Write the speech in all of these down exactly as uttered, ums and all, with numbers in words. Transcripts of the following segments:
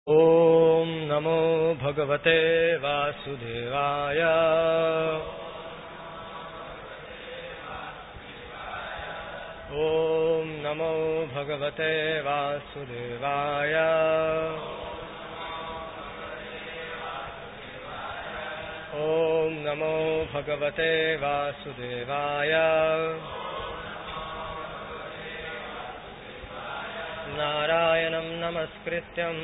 ओम नमो भगवते वासुदेवाय। ओम नमो भगवते वासुदेवाय। ओम नमो भगवते वासुदेवाय। नारायणं नमस्कृत्यं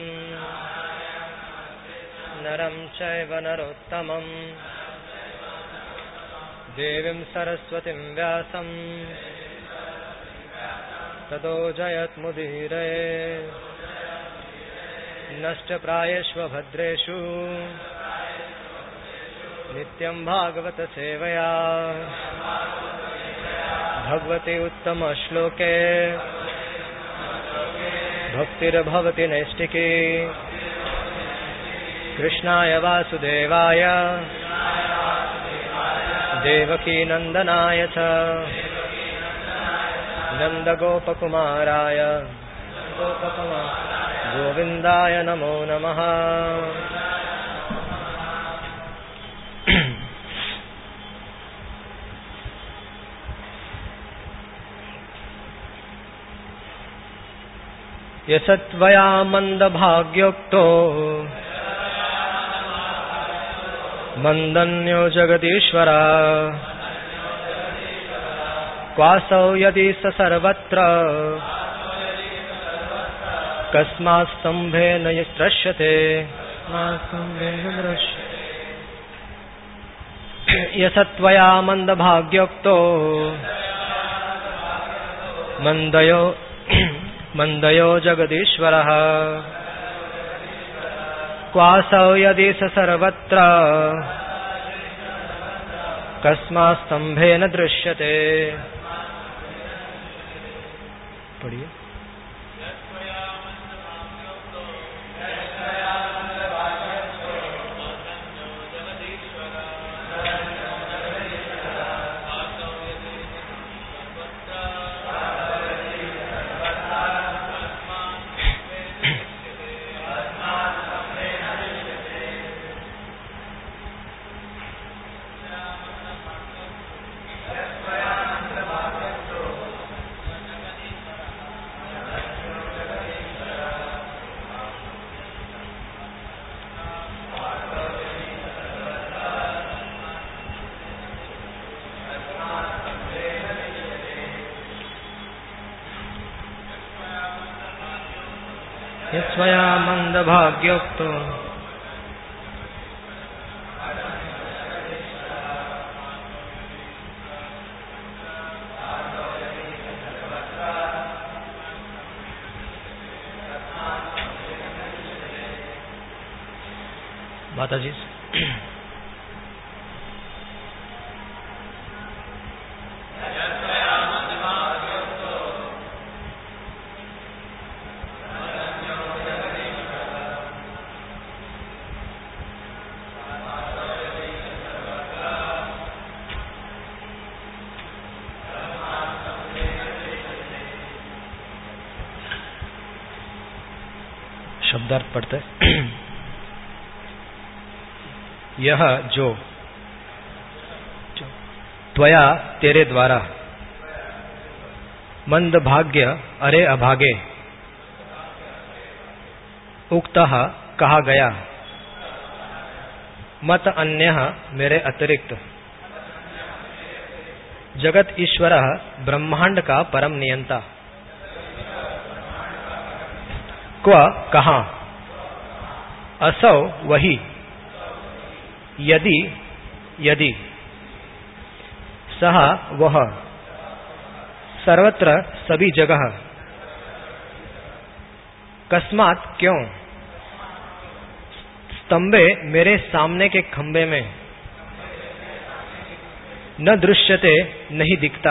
नरं चैव नरोत्तमं देवीं सरस्वतीं व्यासं ततो जयत्मुदीरये। नष्टप्रायेष्व भद्रेषु नित्यं भागवत सेवया भगवती उत्तम श्लोके भक्तिर्भवति नैष्टिकी। कृष्णाय वासुदेवाय देवकी नंदनाय च नंदगोपकुमाराय गोविंदाय नमो नमः। यशत्वया मंदभाग्योक्तो मंदन्यो जगदीश्वर क्वासौ यदि स सर्वत्र कस्मात् स्तम्भेन दृश्यते। यशत्वया मंदभाग्योक्तो मंदयो मंदयो जगदीश्वरः क्वासौ यदि स सर्वत्र कस्मात् स्तम्भेन दृश्यते। पढ़िए। यस्वया मंदभाग्योक्तो माताजी शब्दार्थ पढ़ते। यह जो त्वया तेरे द्वारा मंद भाग्य अरे अभागे उक्तः कहा गया मत अन्यः मेरे अतिरिक्त जगत ईश्वरः ब्रह्मांड का परम नियंता। क्व कहाँ असौ वही यदि यदि सह वह सर्वत्र सभी जगह कस्मात् क्यों स्तंभे मेरे सामने के खंबे में न दृश्यते नहीं दिखता।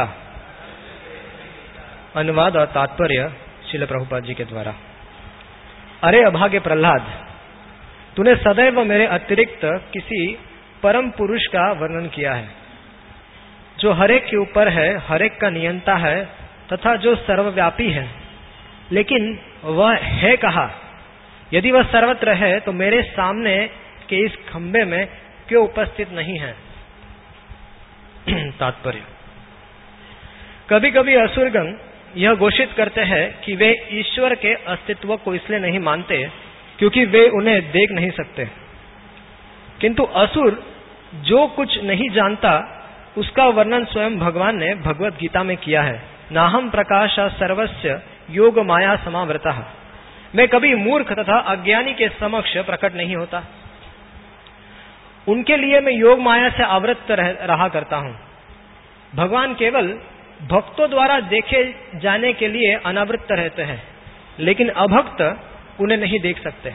अनुवाद और तात्पर्य श्रील प्रभुपाद जी के द्वारा। अरे अभागे प्रहलाद, तूने सदैव मेरे अतिरिक्त किसी परम पुरुष का वर्णन किया है जो हरेक के ऊपर है, हरेक का नियंता है तथा जो सर्वव्यापी है, लेकिन वह है कहाँ यदि वह सर्वत्र है तो मेरे सामने के इस खंबे में क्यों उपस्थित नहीं है? तात्पर्य, कभी कभी असुरगण यह घोषित करते हैं कि वे ईश्वर के अस्तित्व को इसलिए नहीं मानते क्योंकि वे उन्हें देख नहीं सकते, किंतु असुर जो कुछ नहीं जानता उसका वर्णन स्वयं भगवान ने भगवत गीता में किया है। नाहम प्रकाश सर्वस्य योग माया समावृतः। मैं कभी मूर्ख तथा अज्ञानी के समक्ष प्रकट नहीं होता, उनके लिए मैं योग माया से आवृत रह, रहा करता हूं। भगवान केवल भक्तों द्वारा देखे जाने के लिए अनावृत रहते हैं, लेकिन अभक्त उन्हें नहीं देख सकते।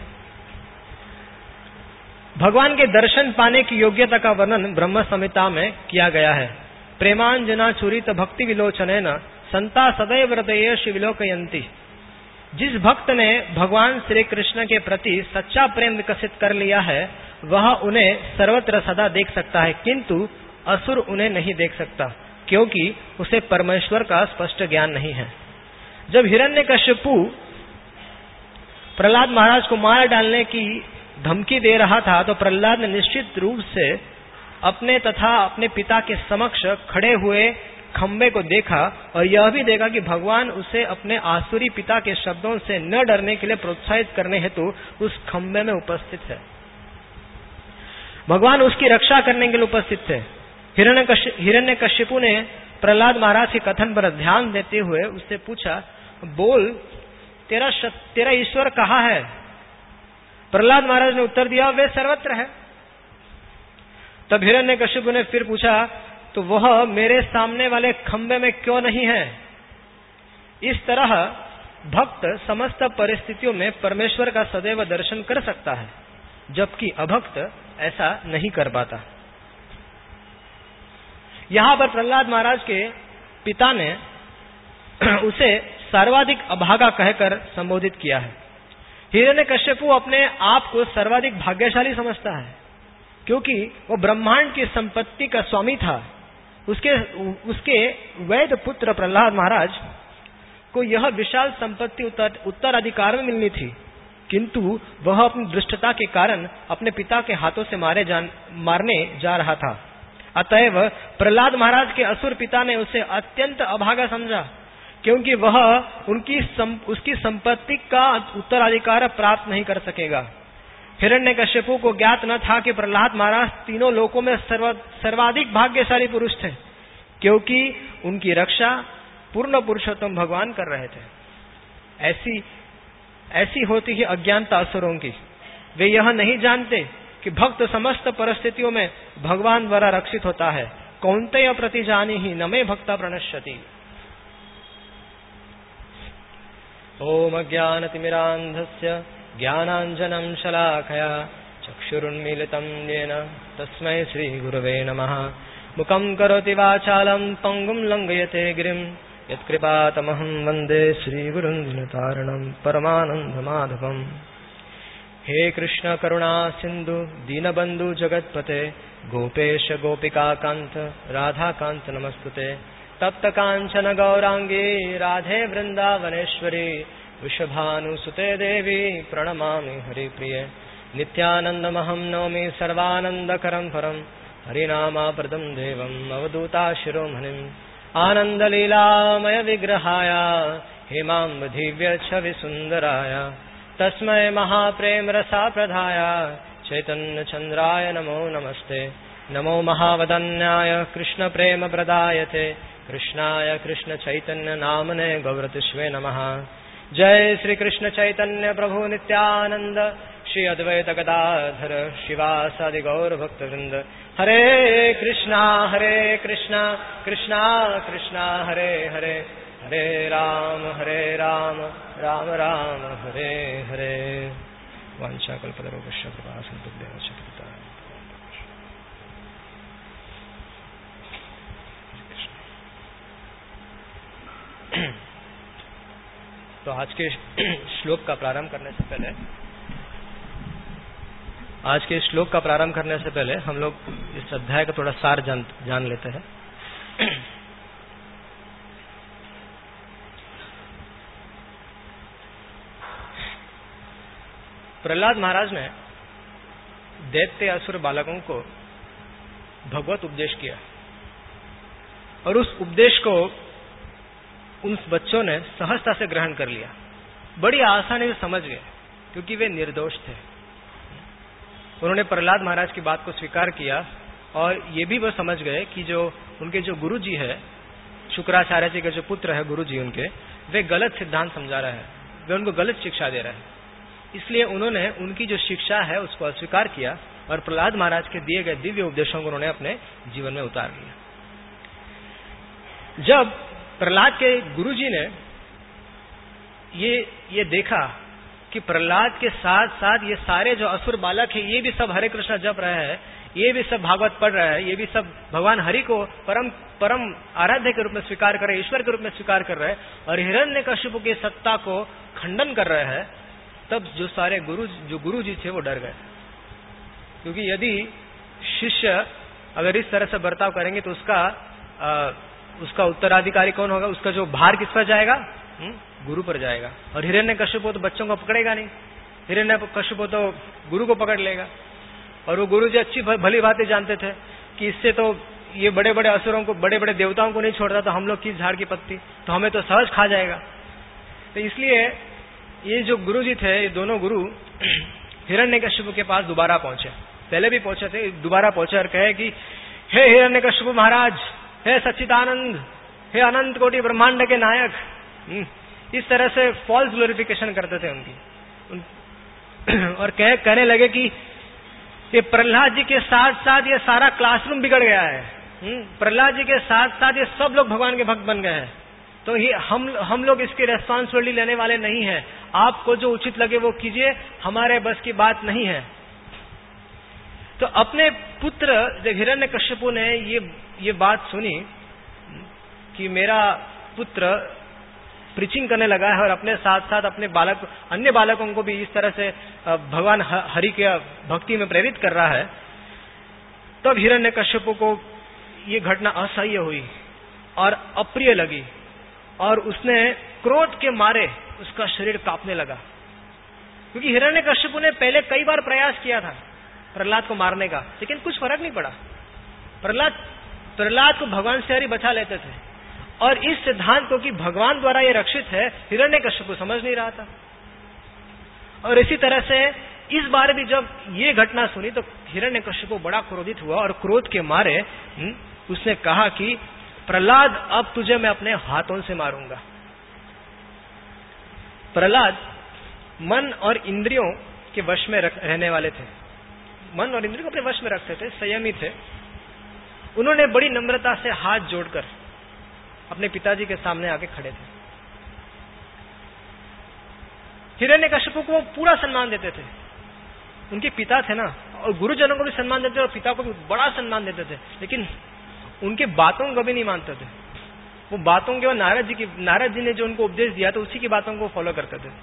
भगवान के दर्शन पाने की योग्यता का वर्णन ब्रह्म संहिता में किया गया है। प्रेमांजना चूरित भक्ति विलोचनेन संता सदैव हृदयेषु विलोकयन्ति। जिस भक्त ने भगवान श्री कृष्ण के प्रति सच्चा प्रेम विकसित कर लिया है वह उन्हें सर्वत्र सदा देख सकता है, किंतु असुर उन्हें नहीं देख सकता क्योंकि उसे परमेश्वर का स्पष्ट ज्ञान नहीं है। जब हिरण्यकश्यपु प्रहलाद महाराज को मार डालने की धमकी दे रहा था तो प्रहलाद ने निश्चित रूप से अपने तथा अपने पिता के समक्ष खड़े हुए खंबे को देखा और यह भी देखा कि भगवान उसे अपने आसुरी पिता के शब्दों से न डरने के लिए प्रोत्साहित करने हेतु उस खंबे में उपस्थित है। भगवान उसकी रक्षा करने के लिए उपस्थित थे। हिरण्यकश्यपु ने प्रहलाद महाराज के कथन पर ध्यान देते हुए उससे पूछा, बोल तेरा तेरा ईश्वर कहाँ है? प्रहलाद महाराज ने उत्तर दिया, वे सर्वत्र है। तब हिरण्यकश्यपु ने फिर पूछा, तो वह मेरे सामने वाले खंबे में क्यों नहीं है? इस तरह भक्त समस्त परिस्थितियों में परमेश्वर का सदैव दर्शन कर सकता है, जबकि अभक्त ऐसा नहीं कर पाता। यहां पर प्रहलाद महाराज के पिता ने उसे सर्वाधिक अभागा कहकर संबोधित किया है। हिरण्यकश्यपु अपने आप को सर्वाधिक भाग्यशाली समझता है क्योंकि वो ब्रह्मांड की संपत्ति का स्वामी था। उसके उसके वैद पुत्र प्रहलाद महाराज को यह विशाल संपत्ति उत्तर, उत्तराधिकार में मिलनी थी, किंतु वह अपनी दुष्टता के कारण अपने पिता के हाथों से मारे जान मारने जा रहा था। अतएव प्रहलाद महाराज के असुर पिता ने उसे अत्यंत अभागा समझा क्योंकि वह उनकी सम, उसकी संपत्ति का उत्तराधिकार प्राप्त नहीं कर सकेगा। हिरण्यकश्यपु को ज्ञात न था कि प्रहलाद महाराज तीनों लोकों में सर्व, सर्वाधिक भाग्यशाली पुरुष थे क्योंकि उनकी रक्षा पूर्ण पुरुषोत्तम भगवान कर रहे थे। ऐसी ऐसी होती ही अज्ञानता असुरों की। वे यह नहीं जानते कि भक्त समस्त परिस्थितियों में भगवान द्वारा रक्षित होता है। कौन्तेय प्रतिजानी ही न मे भक्ता प्रणश्यति। ओम अज्ञानतिमिरान्धस्य ज्ञानाञ्जनं शलाकया चक्षुरुन्मीलितं येन तस्मै श्रीगुरवे नमः। मुखं करोति वाचालं पङ्गुं लङ्घयते गिरिं यत्कृपातमहं वन्दे श्रीगुरुं दीनतारिणं परमानन्दमाधवम्। हे कृष्ण करुणा सिन्धु दीनबन्धु जगत्पते गोपेश गोपिकाकान्त राधाकान्त नमस्तुते। तप्त कांचन गौरांगी राधे वृंदावनेश्वरी वृषभानुसुते देवी प्रणमामि हरिप्रिये। नित्यानन्दमहं नौमि सर्वानन्दकरं परं हरिनामाप्रदं देवम् अवधूताशिरोमणिम्। आनन्दलीलामय विग्रहाय हेमाम्बधिव्य छविसुन्दराय तस्मै महाप्रेम रसाप्रदाय चैतन्यचन्द्राय नमो नमस्ते। नमो महावदन्याय कृष्ण प्रेम प्रदायते कृष्णाय कृष्ण चैतन्य नामने गौरतिष्वे नमः। जय श्री कृष्ण चैतन्य प्रभु नित्यानंद श्री अद्वैत गदाधर शिवासादि गौर भक्तवृंद। हरे कृष्णा हरे कृष्णा कृष्णा कृष्णा हरे हरे हरे राम हरे राम राम राम हरे हरे। वाञ्छाकल्पतरुभ्यश्च कृपा सिन्धुभ्यश्च कृपा। तो आज के श्लोक का प्रारंभ करने से पहले आज के श्लोक का प्रारंभ करने से पहले हम लोग इस अध्याय का थोड़ा सार जान, जान लेते हैं। प्रहलाद महाराज ने दैत्य असुर बालकों को भगवत उपदेश किया और उस उपदेश को उन बच्चों ने सहजता से ग्रहण कर लिया, बड़ी आसानी से समझ गए क्योंकि वे निर्दोष थे। उन्होंने प्रहलाद महाराज की बात को स्वीकार किया और ये भी वो समझ गए कि जो उनके जो गुरु जी है, शुक्राचार्य जी के जो पुत्र है गुरु जी उनके, वे गलत सिद्धांत समझा रहे हैं, वे उनको गलत शिक्षा दे रहे हैं। इसलिए उन्होंने उनकी जो शिक्षा है उसको अस्वीकार किया और प्रहलाद महाराज के दिए गए दिव्य उपदेशों को उन्होंने अपने जीवन में उतार लिया। जब प्रहलाद के गुरुजी ने ये ये देखा कि प्रहलाद के साथ साथ ये सारे जो असुर बालक हैं ये भी सब हरे कृष्ण जप रहे हैं, ये भी सब भागवत पढ़ रहे हैं, ये भी सब भगवान हरि को परम परम आराध्य के रूप में स्वीकार कर रहे हैं, ईश्वर के रूप में स्वीकार कर रहे हैं और हिरण्यकशिपु की सत्ता को खंडन कर रहे हैं, तब जो सारे गुरु जो गुरु जी थे वो डर गए। क्योंकि यदि शिष्य अगर इस तरह से बर्ताव करेंगे तो उसका आ, उसका उत्तराधिकारी कौन होगा, उसका जो भार किस पर जाएगा, हुँ? गुरु पर जाएगा। और हिरण्यकशिपु तो बच्चों को पकड़ेगा नहीं, हिरण्यकशिपु तो गुरु को पकड़ लेगा। और वो गुरु जी अच्छी भली बातें जानते थे कि इससे तो ये बड़े बड़े असुरों को, बड़े बड़े देवताओं को नहीं छोड़ता, तो हम लोग किस झाड़ की पत्ती, तो हमें तो सहज खा जाएगा। तो इसलिए ये जो गुरु जी थे, ये दोनों गुरु हिरण्यकशिपु के पास दोबारा पहुंचे, पहले भी पहुंचे थे, दोबारा पहुंचे और कहे कि हे हिरण्यकशिपु महाराज, हे सच्चिदानंद, हे अनंत कोटि ब्रह्मांड के नायक, इस तरह से फॉल्स ग्लोरिफिकेशन करते थे उनकी उन, और कह, कहने लगे कि ये प्रहलाद जी के साथ साथ ये सारा क्लासरूम बिगड़ गया है, प्रहलाद जी के साथ साथ ये सब लोग भगवान के भक्त बन गए हैं, तो ये हम हम लोग इसकी रेस्पॉन्सिबिलिटी लेने वाले नहीं है, आपको जो उचित लगे वो कीजिए, हमारे बस की बात नहीं है। तो अपने पुत्र जब हिरण्यकशिपु ने ये ये बात सुनी कि मेरा पुत्र प्रीचिंग करने लगा है और अपने साथ साथ अपने बालक अन्य बालकों को भी इस तरह से भगवान हरि के भक्ति में प्रेरित कर रहा है, तब हिरण्यकशिपु को ये घटना असह्य हुई और अप्रिय लगी और उसने क्रोध के मारे उसका शरीर कांपने लगा। क्योंकि हिरण्यकशिपु ने पहले कई बार प्रयास किया था प्रहलाद को मारने का, लेकिन कुछ फर्क नहीं पड़ा। प्रहलाद प्रहलाद को भगवान से हरि बचा लेते थे और इस सिद्धांत को कि भगवान द्वारा ये रक्षित है हिरण्यकशिपु समझ नहीं रहा था। और इसी तरह से इस बार भी जब ये घटना सुनी तो हिरण्यकशिपु बड़ा क्रोधित हुआ और क्रोध के मारे उसने कहा कि प्रहलाद, अब तुझे मैं अपने हाथों से मारूंगा। प्रहलाद मन और इंद्रियों के वश में रहने वाले थे, मन और इंद्रियों को अपने वश में रखते थे, संयमी थे। उन्होंने बड़ी नम्रता से हाथ जोड़कर अपने पिताजी के सामने आके खड़े थे। हिरण्यकशिपु को पूरा सम्मान देते थे, उनके पिता थे ना, और गुरुजनों को भी सम्मान देते थे और पिता को भी बड़ा सम्मान देते थे, लेकिन उनके बातों को कभी नहीं मानते थे। वो बातों के, नारद जी की नारद जी ने जो उनको उपदेश दिया तो उसी की बातों को फॉलो करते थे।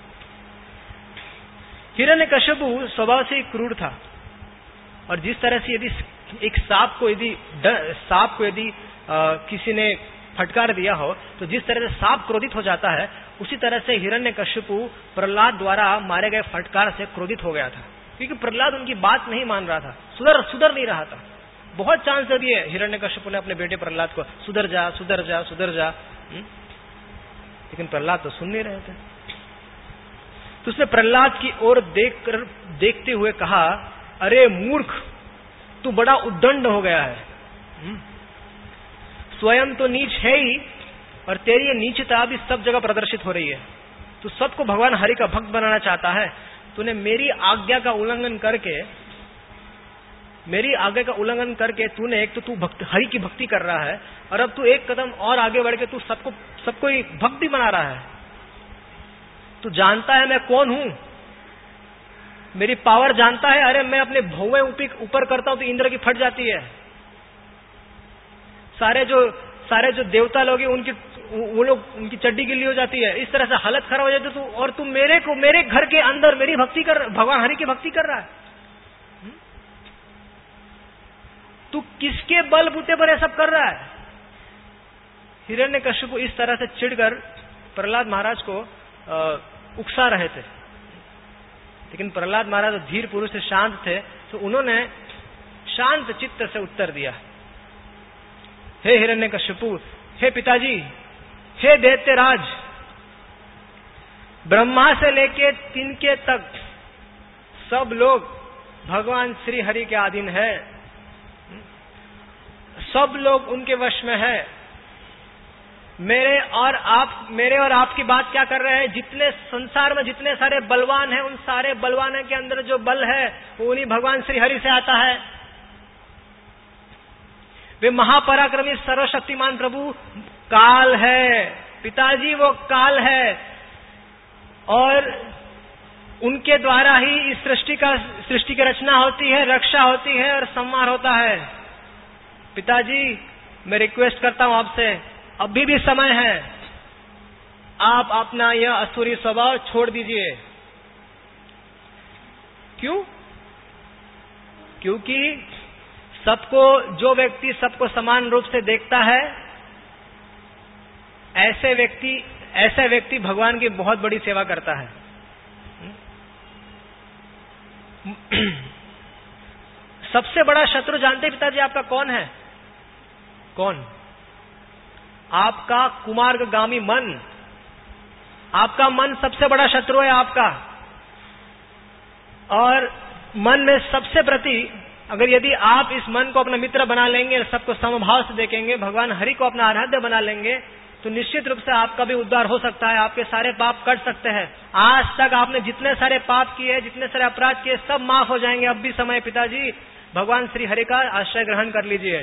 हिरण्यकशिपु स्वभाव से क्रूर था और जिस तरह से यदि एक सांप को यदि सांप को यदि आ, किसी ने फटकार दिया हो तो जिस तरह से सांप क्रोधित हो जाता है, उसी तरह से हिरण्यकशिपु प्रहलाद द्वारा मारे गए फटकार से क्रोधित हो गया था। क्योंकि प्रहलाद उनकी बात नहीं मान रहा था, सुधर सुधर नहीं रहा था। बहुत चांस दे दिए हिरण्यकशिपु ने अपने बेटे प्रहलाद को, सुधर जा सुधर जा सुधर जा, लेकिन प्रहलाद तो सुन नहीं रहे थे। तो उसने प्रहलाद की ओर देख कर देखते हुए कहा, अरे मूर्ख, तू बड़ा उद्दंड हो गया है, स्वयं तो नीच है ही और तेरी ये नीचता भी सब जगह प्रदर्शित हो रही है। तू सबको भगवान हरि का भक्त बनाना चाहता है, तूने मेरी आज्ञा का उल्लंघन करके मेरी आज्ञा का उल्लंघन करके तूने एक तो तू भक्त हरि की भक्ति कर रहा है और अब तू एक कदम और आगे बढ़ के तू सबको सबको भक्ति बना रहा है। तू जानता है मैं कौन हूं, मेरी पावर जानता है। अरे मैं अपने भौवें ऊपर करता हूं तो इंद्र की फट जाती है। सारे जो सारे जो देवता लोग हैं उनकी वो लोग उनकी चड्डी गिल्ली हो जाती है, इस तरह से हालत खराब हो जाती है। तू और तू मेरे को मेरे घर के अंदर मेरी भक्ति कर, भगवान हरि की भक्ति कर रहा है। तू किसके बलबूते पर यह सब कर रहा है? हिरण्यकशिपु इस तरह से चिढ़कर प्रहलाद महाराज को उकसा रहे थे। लेकिन प्रहलाद महाराज धीर पुरुष से शांत थे, तो उन्होंने शांत चित्त से उत्तर दिया, हे हिरण्यकशिपु, हे पिताजी, हे दैत्यराज, ब्रह्मा से लेके तिनके तक सब लोग भगवान श्री हरि के अधीन है, सब लोग उनके वश में है। मेरे और आप मेरे और आपकी बात क्या कर रहे हैं? जितने संसार में जितने सारे बलवान हैं, उन सारे बलवानों के अंदर जो बल है वो उन्हीं भगवान श्री हरि से आता है। वे महापराक्रमी सर्वशक्तिमान प्रभु काल है पिताजी, वो काल है, और उनके द्वारा ही इस सृष्टि का सृष्टि की रचना होती है, रक्षा होती है और संहार होता है। पिताजी, मैं रिक्वेस्ट करता हूं आपसे, अभी भी समय है, आप अपना यह असुरी स्वभाव छोड़ दीजिए। क्यों? क्योंकि सबको, जो व्यक्ति सबको समान रूप से देखता है, ऐसे व्यक्ति ऐसा व्यक्ति भगवान की बहुत बड़ी सेवा करता है। सबसे बड़ा शत्रु जानते पिताजी आपका कौन है? कौन? आपका कुमार्गामी मन। आपका मन सबसे बड़ा शत्रु है आपका। और मन में सबसे प्रति, अगर यदि आप इस मन को अपना मित्र बना लेंगे, सबको समभाव से देखेंगे, भगवान हरि को अपना आराध्य बना लेंगे, तो निश्चित रूप से आपका भी उद्धार हो सकता है, आपके सारे पाप कट सकते हैं। आज तक आपने जितने सारे पाप किए, जितने सारे अपराध किए, सब माफ हो जाएंगे। अब भी समय पिताजी, भगवान श्री हरि का आश्रय ग्रहण कर लीजिए।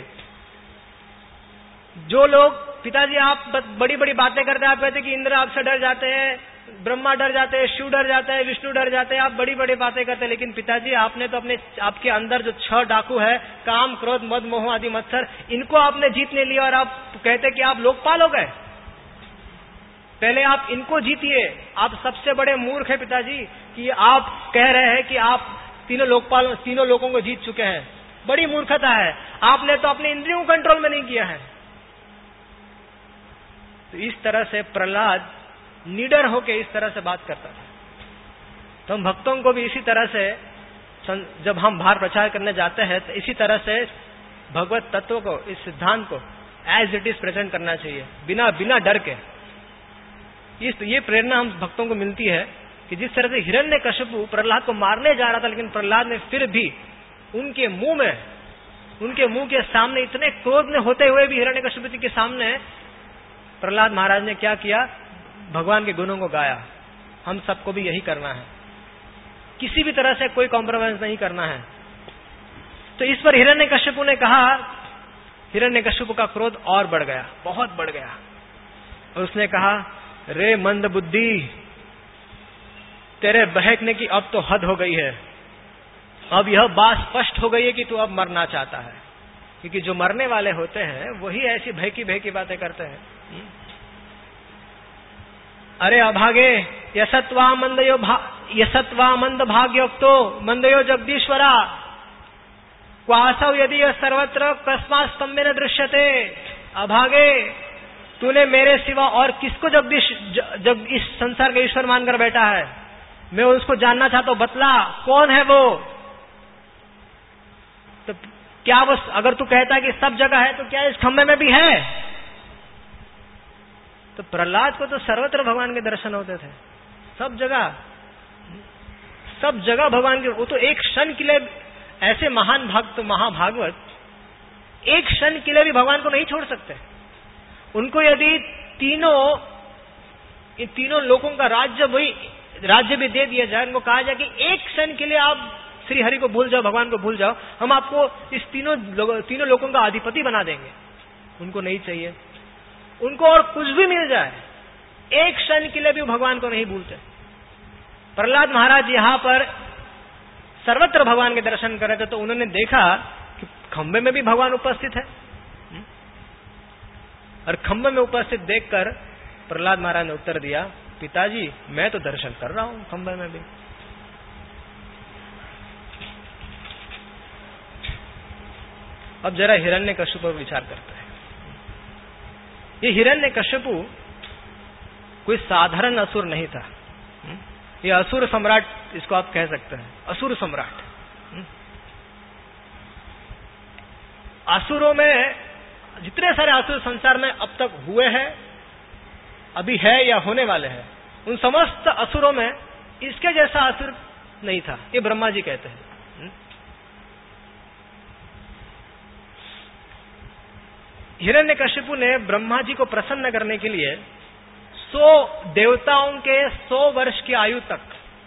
जो लोग पिताजी, आप बड़ी बड़ी बातें करते हैं, आप कहते हैं कि इंद्र आपसे डर जाते हैं, ब्रह्मा डर जाते हैं, शिव डर जाते हैं, विष्णु डर जाते हैं, आप बड़ी बड़ी बातें करते हैं, लेकिन पिताजी आपने तो अपने आपके अंदर जो छह डाकू है, काम, क्रोध, मद, मोह आदि मत्सर, इनको आपने जीत नहीं लिया और आप कहते कि आप लोकपाल हो गए। पहले आप इनको जीतिए। आप सबसे बड़े मूर्ख है पिताजी कि आप कह रहे हैं कि आप तीनों लोकपाल तीनों लोगों को जीत चुके हैं। बड़ी मूर्खता है। आपने तो अपने इंद्रियों को कंट्रोल में नहीं किया है। तो इस तरह से प्रहलाद निडर होकर इस तरह से बात करता था। तो हम भक्तों को भी इसी तरह से, जब हम बाहर प्रचार करने जाते हैं, तो इसी तरह से भगवत तत्व को, इस सिद्धांत को एज इट इज प्रेजेंट करना चाहिए, बिना बिना डर के। इस ये प्रेरणा हम भक्तों को मिलती है कि जिस तरह से हिरण्यकशिपु प्रहलाद को मारने जा रहा था, लेकिन प्रहलाद ने फिर भी उनके मुंह में, उनके मुंह के सामने, इतने क्रोध में होते हुए भी हिरण्यकशिपु जी के सामने प्रहलाद महाराज ने क्या किया? भगवान के गुणों को गाया। हम सबको भी यही करना है, किसी भी तरह से कोई कॉम्प्रोमाइज नहीं करना है। तो इस पर हिरण्यकशिपु ने कहा, हिरण्यकशिपु का क्रोध और बढ़ गया, बहुत बढ़ गया, और उसने कहा, रे मंद बुद्धि, तेरे बहकने की अब तो हद हो गई है। अब यह बात स्पष्ट हो गई है कि तू अब मरना चाहता है, क्योंकि जो मरने वाले होते हैं वही ऐसी भयकी भयकी बातें करते हैं। अरे अभागे, यसत्वा मंदयो भा यसत्वा मंद भाग्योक्तो मंदयो जगदीश्वरा, क्वासव यदि सर्वत्र कस्मात् स्तंभे न दृश्यते। अभागे, तूने मेरे सिवा और किसको जगदीश जग इस संसार का ईश्वर मानकर बैठा है? मैं उसको जानना चाहता हूं, बतला कौन है वो? तो क्या वो, अगर तू कहता है कि सब जगह है, तो क्या इस खंभे में भी है? तो प्रहलाद को तो सर्वत्र भगवान के दर्शन होते थे, सब जगह, सब जगह भगवान के। वो तो एक क्षण के लिए, ऐसे महान भक्त महाभागवत एक क्षण के लिए भी भगवान को नहीं छोड़ सकते। उनको यदि तीनों इन तीनों लोगों का राज्य वही राज्य भी दे दिया जाए, उनको कहा जाए कि एक क्षण के लिए आप श्री हरि को भूल जाओ, भगवान को भूल जाओ, हम आपको इस तीनों लोगों तीनों लोगों का अधिपति बना देंगे। उनको नहीं चाहिए, उनको और कुछ भी मिल जाए, एक क्षण के लिए भी भगवान को नहीं भूलते। प्रहलाद महाराज यहां पर सर्वत्र भगवान के दर्शन कर रहे थे, तो उन्होंने देखा कि खंभे में भी भगवान उपस्थित है, और खंभे में उपस्थित देखकर प्रहलाद महाराज ने उत्तर दिया, पिताजी मैं तो दर्शन कर रहा हूं खंभे में भी। अब जरा हिरण्यकशिपु पर विचार करते हैं। ये हिरण्यकशिपु कोई साधारण असुर नहीं था। ये असुर सम्राट, इसको आप कह सकते हैं, असुर सम्राट। असुरों में जितने सारे असुर संसार में अब तक हुए हैं, अभी है या होने वाले हैं, उन समस्त असुरों में इसके जैसा असुर नहीं था, ये ब्रह्मा जी कहते हैं। हिरण्यकशिपु ने ब्रह्मा जी को प्रसन्न करने के लिए सौ देवताओं के सौ वर्ष की आयु तक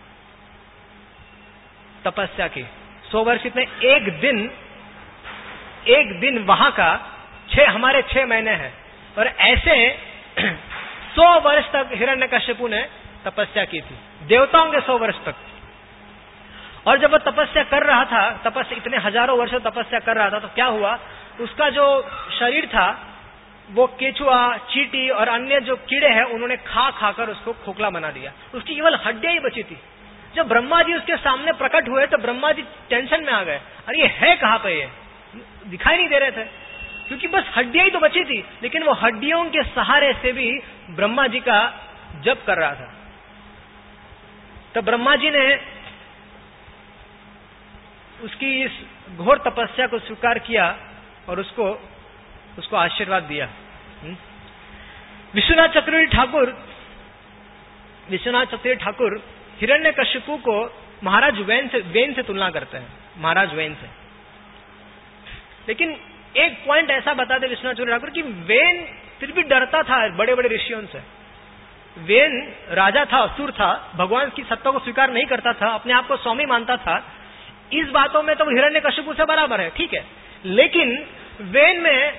तपस्या की। सौ वर्ष इतने, एक दिन, एक दिन वहां का छह हमारे छह महीने हैं, और ऐसे सौ वर्ष तक हिरण्यकशिपु ने तपस्या की थी, देवताओं के सौ वर्ष तक। और जब वो तपस्या कर रहा था, तपस्या इतने हजारों वर्षों तपस्या कर रहा था, तो क्या हुआ, उसका जो शरीर था वो केचुआ, चींटी और अन्य जो कीड़े हैं उन्होंने खा खाकर उसको खोखला बना दिया, उसकी केवल हड्डियां ही बची थी। जब ब्रह्मा जी उसके सामने प्रकट हुए तो ब्रह्मा जी टेंशन में आ गए, अरे ये है कहां पे, ये दिखाई नहीं दे रहे थे, क्योंकि बस हड्डियां ही तो बची थी। लेकिन वो हड्डियों के सहारे से भी ब्रह्मा जी का जप कर रहा था। तो ब्रह्मा जी ने उसकी इस घोर तपस्या को स्वीकार किया और उसको उसको आशीर्वाद दिया। विश्वनाथ चक्रवर्ती ठाकुर विश्वनाथ चक्रवर्ती ठाकुर हिरण्यकशिपु को महाराज वेन से वेन से तुलना करते हैं, महाराज वेन से। लेकिन एक पॉइंट ऐसा बताते विश्वनाथ चक्रवर्ती ठाकुर कि वेन फिर भी डरता था बड़े बड़े ऋषियों से। वेन राजा था, असुर था, भगवान की सत्ता को स्वीकार नहीं करता था, अपने आप को स्वामी मानता था। इस बातों में तो वो हिरण्यकशिपु से बराबर है, ठीक है, लेकिन वेन में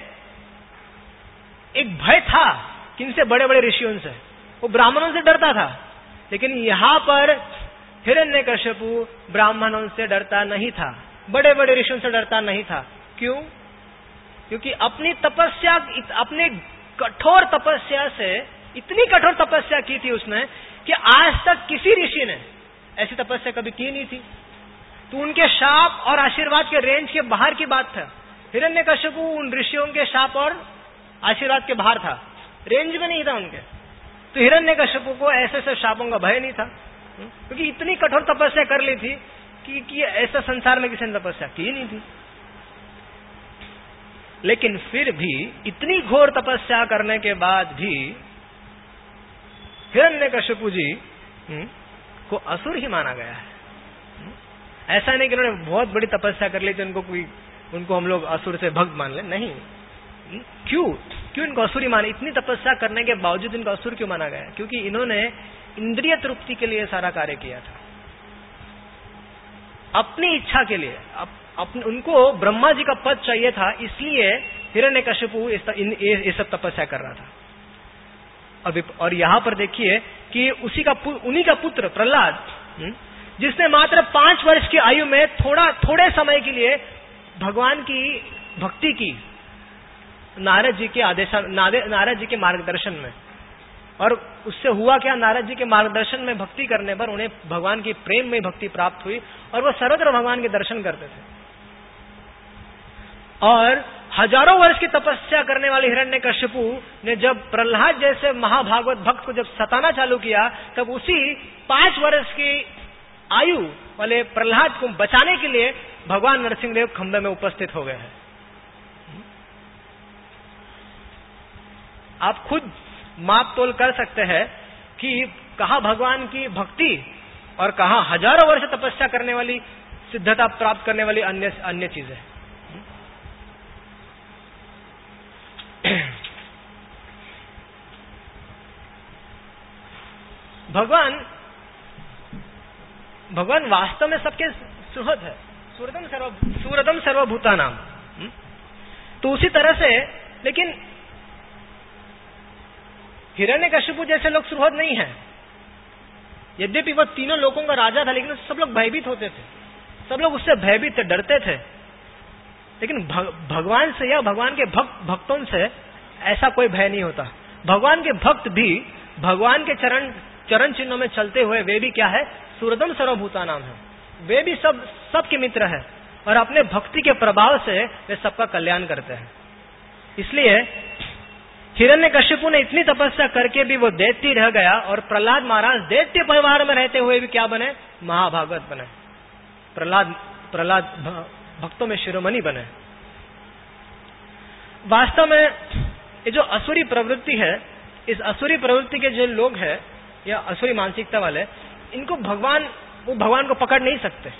एक भय था किनसे, बड़े बड़े ऋषियों से, वो ब्राह्मणों से डरता था। लेकिन यहां पर हिरण्यकशिपु ब्राह्मणों से डरता नहीं था, बड़े बड़े ऋषियों से डरता नहीं था। क्यों? क्योंकि अपनी तपस्या, अपने कठोर तपस्या से, इतनी कठोर तपस्या की थी उसने कि आज तक किसी ऋषि ने ऐसी तपस्या कभी की नहीं थी। तो उनके शाप और आशीर्वाद के रेंज के बाहर की बात था। हिरण्यकशिपु उन ऋषियों के शाप और आशीर्वाद के बाहर था, रेंज में नहीं था उनके। तो हिरण्यकशिपु को ऐसे ऐसे शापों का भय नहीं था, क्योंकि इतनी कठोर तपस्या कर ली थी कि, कि ऐसा संसार में किसी ने तपस्या की नहीं थी। लेकिन फिर भी इतनी घोर तपस्या करने के बाद भी हिरण्यकशिपु जी को असुर ही माना गया है। ऐसा नहीं कि उन्होंने बहुत बड़ी तपस्या कर ली थी, उनको कोई उनको हम लोग असुर से भक्त मान ले, नहीं। क्यों क्यों इनको असुर ही माना? इतनी तपस्या करने के बावजूद इनको असुर क्यों माना गया? क्योंकि इन्होंने इंद्रिय तृप्ति के लिए सारा कार्य किया था, अपनी इच्छा के लिए। अप, अपने, उनको ब्रह्मा जी का पद चाहिए था, इसलिए हिरण्यकशिपु ये सब तपस्या कर रहा था। अभी और यहां पर देखिए कि उसी का उन्हीं का पुत्र प्रहलाद, जिसने मात्र पांच वर्ष की आयु में थोड़ा थोड़े समय के लिए भगवान की भक्ति की, नारद जी के आदेश, नारद जी के मार्गदर्शन में। और उससे हुआ क्या, नारद जी के मार्गदर्शन में भक्ति करने पर उन्हें भगवान की प्रेम में भक्ति प्राप्त हुई और वह सर्वत्र भगवान के दर्शन करते थे। और हजारों वर्ष की तपस्या करने वाले हिरण्यकशिपु ने जब प्रहलाद जैसे महाभागवत भक्त को जब सताना चालू किया, तब उसी पांच वर्ष की आयु वाले प्रहलाद को बचाने के लिए भगवान नरसिंहदेव खंबे में उपस्थित हो गए हैं। आप खुद माप तोल कर सकते हैं कि कहां भगवान की भक्ति और कहां हजारों वर्ष तपस्या करने वाली, सिद्धता प्राप्त करने वाली अन्य अन्य चीजें। भगवान भगवान वास्तव में सबके सुहृद है, सुहृदम सर्व सुहृदम सर्वभूतानाम। तो उसी तरह से, लेकिन हिरण्यकशिपु जैसे लोग सुहृद नहीं है। यद्यपि वह तीनों लोगों का राजा था, लेकिन सब लोग भयभीत होते थे, सब लोग उससे भयभीत थे, डरते थे। लेकिन भग, भगवान से या भगवान के भक्त भक्तों से ऐसा कोई भय नहीं होता। भगवान के भक्त भी भगवान के चरण चरण चिन्हों में चलते हुए वे भी क्या है, सुहृदम सर्वभूतानाम है, वे भी सब सबके मित्र है और अपने भक्ति के प्रभाव से वे सबका कल्याण करते हैं। इसलिए हिरण्यकश्यपु ने इतनी तपस्या करके भी वो दैत्य रह गया, और प्रहलाद महाराज दैत्य परिवार में रहते हुए भी क्या बने? महाभागवत बने। प्रहलाद प्रहलाद भक्तों में शिरोमणि बने। वास्तव में ये जो असुरी प्रवृत्ति है, इस असुरी प्रवृत्ति के जो लोग हैं या असुरी मानसिकता वाले, इनको भगवान वो भगवान को पकड़ नहीं सकते।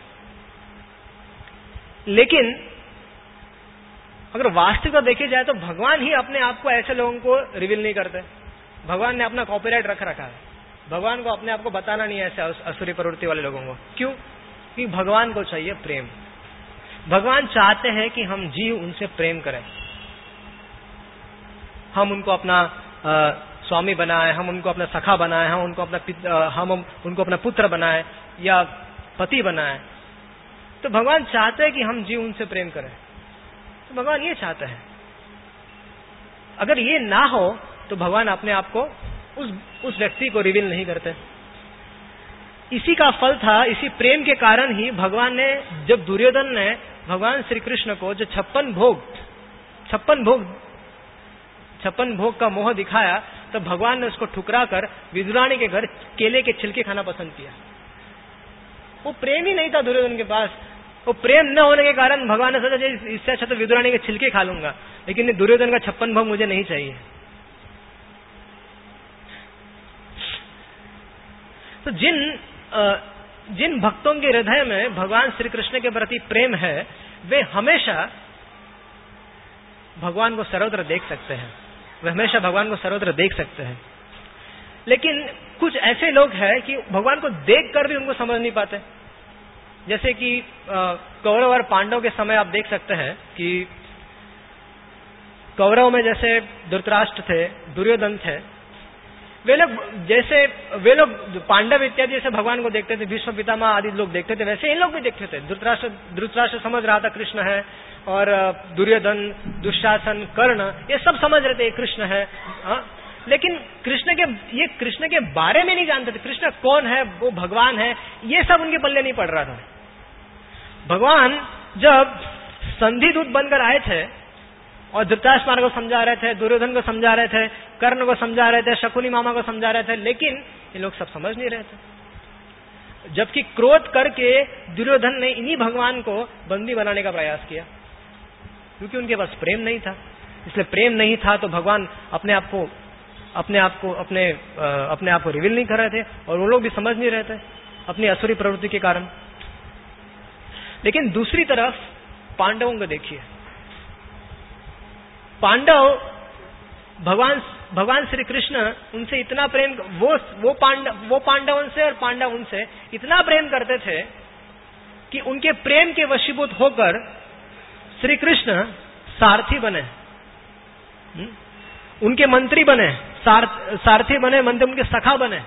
लेकिन अगर वास्तविकता देखी जाए तो भगवान ही अपने आप को ऐसे लोगों को रिवील नहीं करते। भगवान ने अपना कॉपीराइट रख रखा है। भगवान को अपने आप को बताना नहीं है ऐसे असुरी प्रवृत्ति वाले लोगों को। क्यों? कि भगवान को चाहिए प्रेम। भगवान चाहते हैं कि हम जीव उनसे प्रेम करें, हम उनको अपना आ, स्वामी बनाए, हम उनको अपना सखा बनाए, हम उनको अपना हम उनको अपना पुत्र बनाए या पति बनाए। तो भगवान चाहते हैं कि हम जीव उनसे प्रेम करें। तो भगवान ये चाहते हैं। अगर ये ना हो तो भगवान अपने आप को उस उस व्यक्ति को रिवील नहीं करते। इसी का फल था, इसी प्रेम के कारण ही भगवान ने, जब दुर्योधन ने भगवान श्री कृष्ण को जो छप्पन भोग छप्पन भोग छप्पन भोग का मोह दिखाया, तब भगवान ने उसको ठुकरा कर विदुरानी के घर केले के छिलके खाना पसंद किया। वो प्रेम ही नहीं था दुर्योधन के पास। वो प्रेम न होने के कारण भगवान ने सोचा इससे अच्छा तो विदुरानी के छिलके खा लूंगा, लेकिन दुर्योधन का छप्पन भोग मुझे नहीं चाहिए। तो जिन जिन भक्तों के हृदय में भगवान श्री कृष्ण के प्रति प्रेम है, वे हमेशा भगवान को सर्वत्र देख सकते हैं। वे हमेशा भगवान को सर्वत्र देख सकते हैं। लेकिन कुछ ऐसे लोग हैं कि भगवान को देखकर भी उनको समझ नहीं पाते। जैसे कि कौरव और पांडव के समय आप देख सकते हैं कि कौरव में जैसे धृतराष्ट्र थे, दुर्योधन थे, वे लोग जैसे वे लोग पांडव इत्यादि जैसे भगवान को देखते थे, भीष्म पितामह आदि लोग देखते थे, वैसे इन लोग भी देखते थे। धृतराष्ट्र धृतराष्ट्र समझ रहा था कृष्ण है, और दुर्योधन, दुशासन, कर्ण ये सब समझ रहे थे कृष्ण है। आ? लेकिन कृष्ण के ये कृष्ण के बारे में नहीं जानते थे। कृष्ण कौन है, वो भगवान है, ये सब उनके पल्ले नहीं पड़ रहा था। भगवान जब संधि दूत बनकर आए थे और धृतराष्ट्र को समझा रहे थे, दुर्योधन को समझा रहे थे, कर्ण को समझा रहे थे, शकुनी मामा को समझा रहे थे, लेकिन ये लोग सब समझ नहीं रहे थे। जबकि क्रोध करके दुर्योधन ने इन्हीं भगवान को बंदी बनाने का प्रयास किया, क्योंकि उनके पास प्रेम नहीं था। इसलिए प्रेम नहीं था तो भगवान अपने आप को अपने आप को अपने अपने आप को रिवील नहीं कर रहे थे, और वो लोग भी समझ नहीं रहे थे अपनी असुरी प्रवृत्ति के कारण। लेकिन दूसरी तरफ पांडवों को देखिए। पांडव भगवान भगवान श्री कृष्ण उनसे इतना प्रेम, वो वो पांडव वो पांडव उनसे और पांडव उनसे इतना प्रेम करते थे कि उनके प्रेम के वशीभूत होकर श्री कृष्ण सारथी बने, उनके मंत्री बने, सार, सारथी बने, मंत्री उनके सखा बने।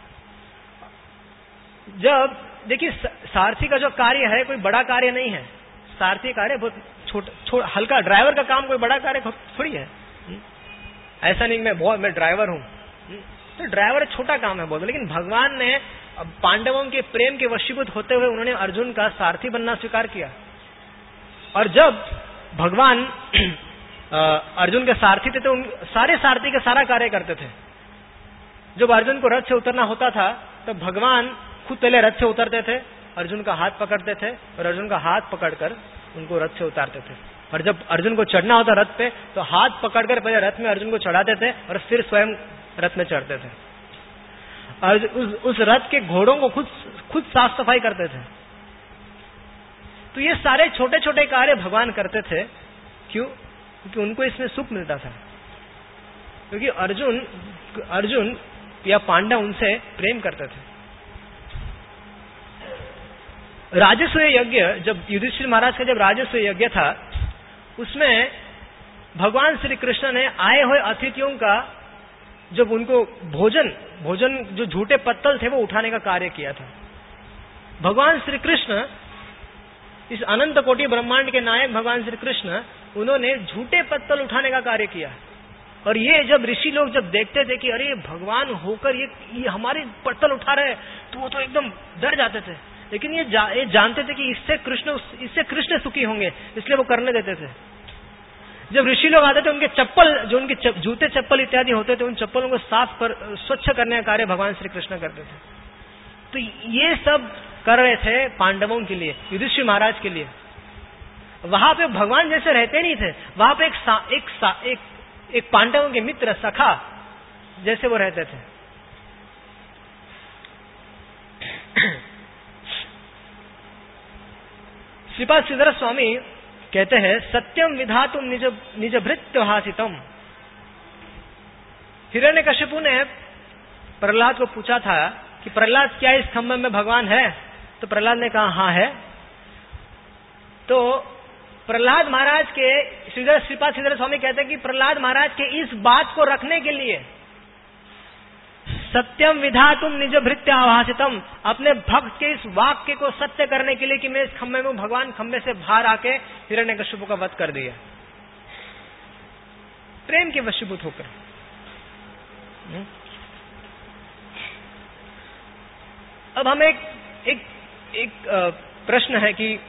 जब देखिए सारथी का जो कार्य है कोई बड़ा कार्य नहीं है। सारथी कार्य बहुत छोटा हल्का, ड्राइवर का काम कोई बड़ा कार्य थोड़ी है। ऐसा नहीं मैं बहुत मैं ड्राइवर हूं, तो ड्राइवर छोटा काम है बहुत। लेकिन भगवान ने पांडवों के प्रेम के वशीभूत होते हुए उन्होंने अर्जुन का सारथी बनना स्वीकार किया। और जब भगवान अर्जुन के सारथी थे तो उन सारे सारथी के सारा कार्य करते थे। जब अर्जुन को रथ से उतरना होता था तो भगवान खुद पहले रथ से उतरते थे, अर्जुन का हाथ पकड़ते थे और अर्जुन का हाथ पकड़कर उनको रथ से उतारते थे। और जब अर्जुन को चढ़ना होता रथ पे तो हाथ पकड़कर पहले रथ में अर्जुन को चढ़ाते थे और फिर स्वयं रथ में चढ़ते थे। और उस, उस रथ के घोड़ों को खुद खुद साफ सफाई करते थे। तो ये सारे छोटे छोटे कार्य भगवान करते थे। क्यों? क्योंकि उनको इसमें सुख मिलता था। क्योंकि अर्जुन अर्जुन या पांडव उनसे प्रेम करते थे। राजस्व यज्ञ, जब युधिष्ठिर महाराज का जब राजस्व यज्ञ था, उसमें भगवान श्री कृष्ण ने आए हुए अतिथियों का जब उनको भोजन भोजन जो झूठे पत्तल थे वो उठाने का कार्य किया था। भगवान श्री कृष्ण, इस अनंत कोटि ब्रह्मांड के नायक भगवान श्री कृष्ण, उन्होंने झूठे पत्तल उठाने का कार्य किया। और ये जब ऋषि लोग जब देखते थे कि अरे भगवान होकर ये, ये हमारे पत्तल उठा रहे, तो वो तो एकदम डर जाते थे। लेकिन ये, जा, ये जानते थे कि इससे कृष्ण इससे कृष्ण सुखी होंगे, इसलिए वो करने देते थे। जब ऋषि लोग आते थे उनके चप्पल, जो उनके चप, जूते चप्पल इत्यादि होते थे, उन चप्पलों को साफ कर स्वच्छ करने का कार्य भगवान श्री कृष्ण करते थे। तो ये सब कर रहे थे पांडवों के लिए, युधिष्ठिर महाराज के लिए। वहां पे भगवान जैसे रहते नहीं थे, वहां पे एक सा, एक, सा, एक, एक पांडवों के मित्र सखा जैसे वो रहते थे। श्रीपाद श्रीधर स्वामी कहते हैं, सत्यम विधातुम निज निज भृत्य हासितम। हिरण्यकशिपु ने प्रहलाद को पूछा था कि प्रहलाद क्या इस खंभ में भगवान है? तो प्रहलाद ने कहा हाँ है। तो प्रहलाद महाराज के श्रीधर श्रीपाद श्रीधर स्वामी कहते हैं कि प्रहलाद महाराज के इस बात को रखने के लिए, सत्यम विधातुम निज भृत्य आभासितम, अपने भक्त के इस वाक्य को सत्य करने के लिए कि मैं इस खंभे में, भगवान खंभे से बाहर आके हिरण्यकशिपु का वध कर दिया, प्रेम के वशीभूत होकर। अब हमें एक एक, एक प्रश्न है कि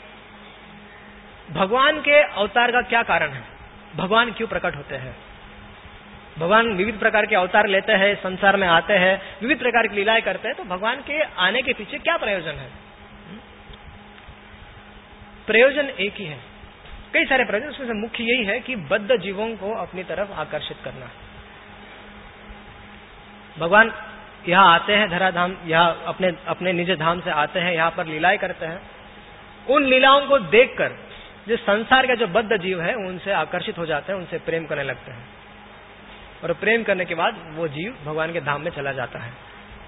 भगवान के अवतार का क्या कारण है? भगवान क्यों प्रकट होते हैं? भगवान विविध प्रकार के अवतार लेते हैं, संसार में आते हैं, विविध प्रकार की लीलाएं करते हैं, तो भगवान के आने के पीछे क्या प्रयोजन है? प्रयोजन एक ही है, कई सारे प्रयोजन, उसमें से मुख्य यही है कि बद्ध जीवों को अपनी तरफ आकर्षित करना। भगवान यहाँ आते हैं, धराधाम, यहाँ अपने अपने निज धाम से आते हैं, यहाँ पर लीलाएं करते हैं। उन लीलाओं को देखकर जो संसार का जो बद्ध जीव है उनसे आकर्षित हो जाते हैं, उनसे प्रेम करने लगते हैं, और प्रेम करने के बाद वो जीव भगवान के धाम में चला जाता है।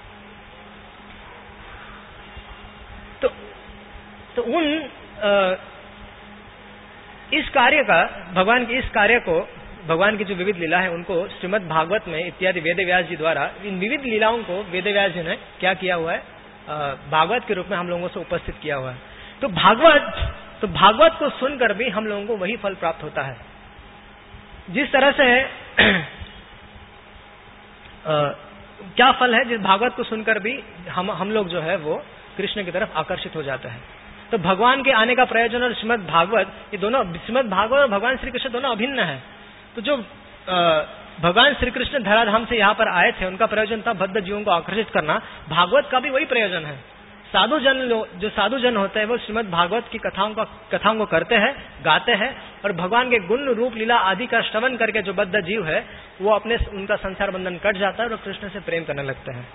तो तो उन आ, इस कार्य का, भगवान के इस कार्य को, भगवान की जो विविध लीला है उनको श्रीमद् भागवत में इत्यादि वेद व्यास जी द्वारा, इन विविध लीलाओं को वेद व्यास जी ने क्या किया हुआ है? भागवत के रूप में हम लोगों से उपस्थित किया हुआ है। तो भागवत तो भागवत को सुनकर भी हम लोगों को वही फल प्राप्त होता है। जिस तरह से आ, क्या फल है, जिस भागवत को सुनकर भी हम हम लोग जो है वो कृष्ण की तरफ आकर्षित हो जाते हैं। तो भगवान के आने का प्रयोजन और श्रीमद् भागवत, ये दोनों, श्रीमद् भागवत और भगवान श्री कृष्ण दोनों अभिन्न है। तो जो आ, भगवान श्री कृष्ण धराधाम से यहाँ पर आए थे, उनका प्रयोजन था बद्ध जीवों को आकर्षित करना। भागवत का भी वही प्रयोजन है। साधु जन जो साधु जन होते हैं वो श्रीमद् भागवत की कथाओं का कथाओं को करते हैं, गाते हैं, और भगवान के गुण रूप लीला आदि का श्रवण करके जो बद्ध जीव है वो अपने उनका संसार बंधन कट जाता है और कृष्ण से प्रेम करने लगते हैं।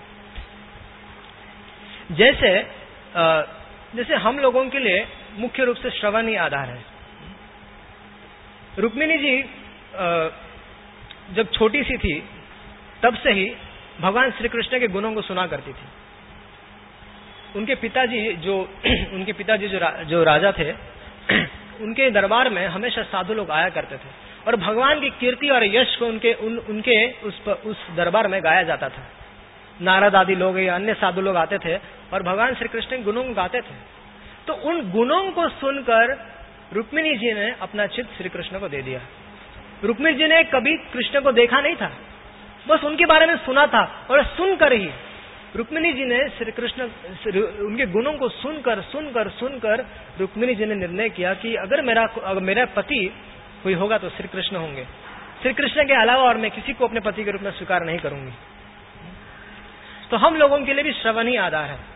जैसे आ, जैसे हम लोगों के लिए मुख्य रूप से श्रवण ही आधार है। रुक्मिणी जी आ, जब छोटी सी थी तब से ही भगवान श्री कृष्ण के गुणों को सुना करती थी। उनके पिताजी जो उनके पिताजी जो रा, जो राजा थे, उनके दरबार में हमेशा साधु लोग आया करते थे और भगवान की कीर्ति और यश को उनके उन, उनके उस उस दरबार में गाया जाता था। नारद आदि लोग या अन्य साधु लोग आते थे और भगवान श्री कृष्ण के गुणों को गाते थे। तो उन गुणों को सुनकर रुक्मिणी जी ने अपना चित्त श्री कृष्ण को दे दिया। रुक्मिणी जी ने कभी कृष्ण को देखा नहीं था, बस उनके बारे में सुना था, और सुनकर ही रुक्मिणी जी ने श्री कृष्ण उनके गुणों को सुनकर सुनकर सुनकर रुक्मिणी जी ने निर्णय किया कि अगर मेरा अगर मेरा पति कोई होगा तो श्री कृष्ण होंगे। श्री कृष्ण के अलावा और मैं किसी को अपने पति के रूप में स्वीकार नहीं करूंगी। तो हम लोगों के लिए भी श्रवण ही आधार है।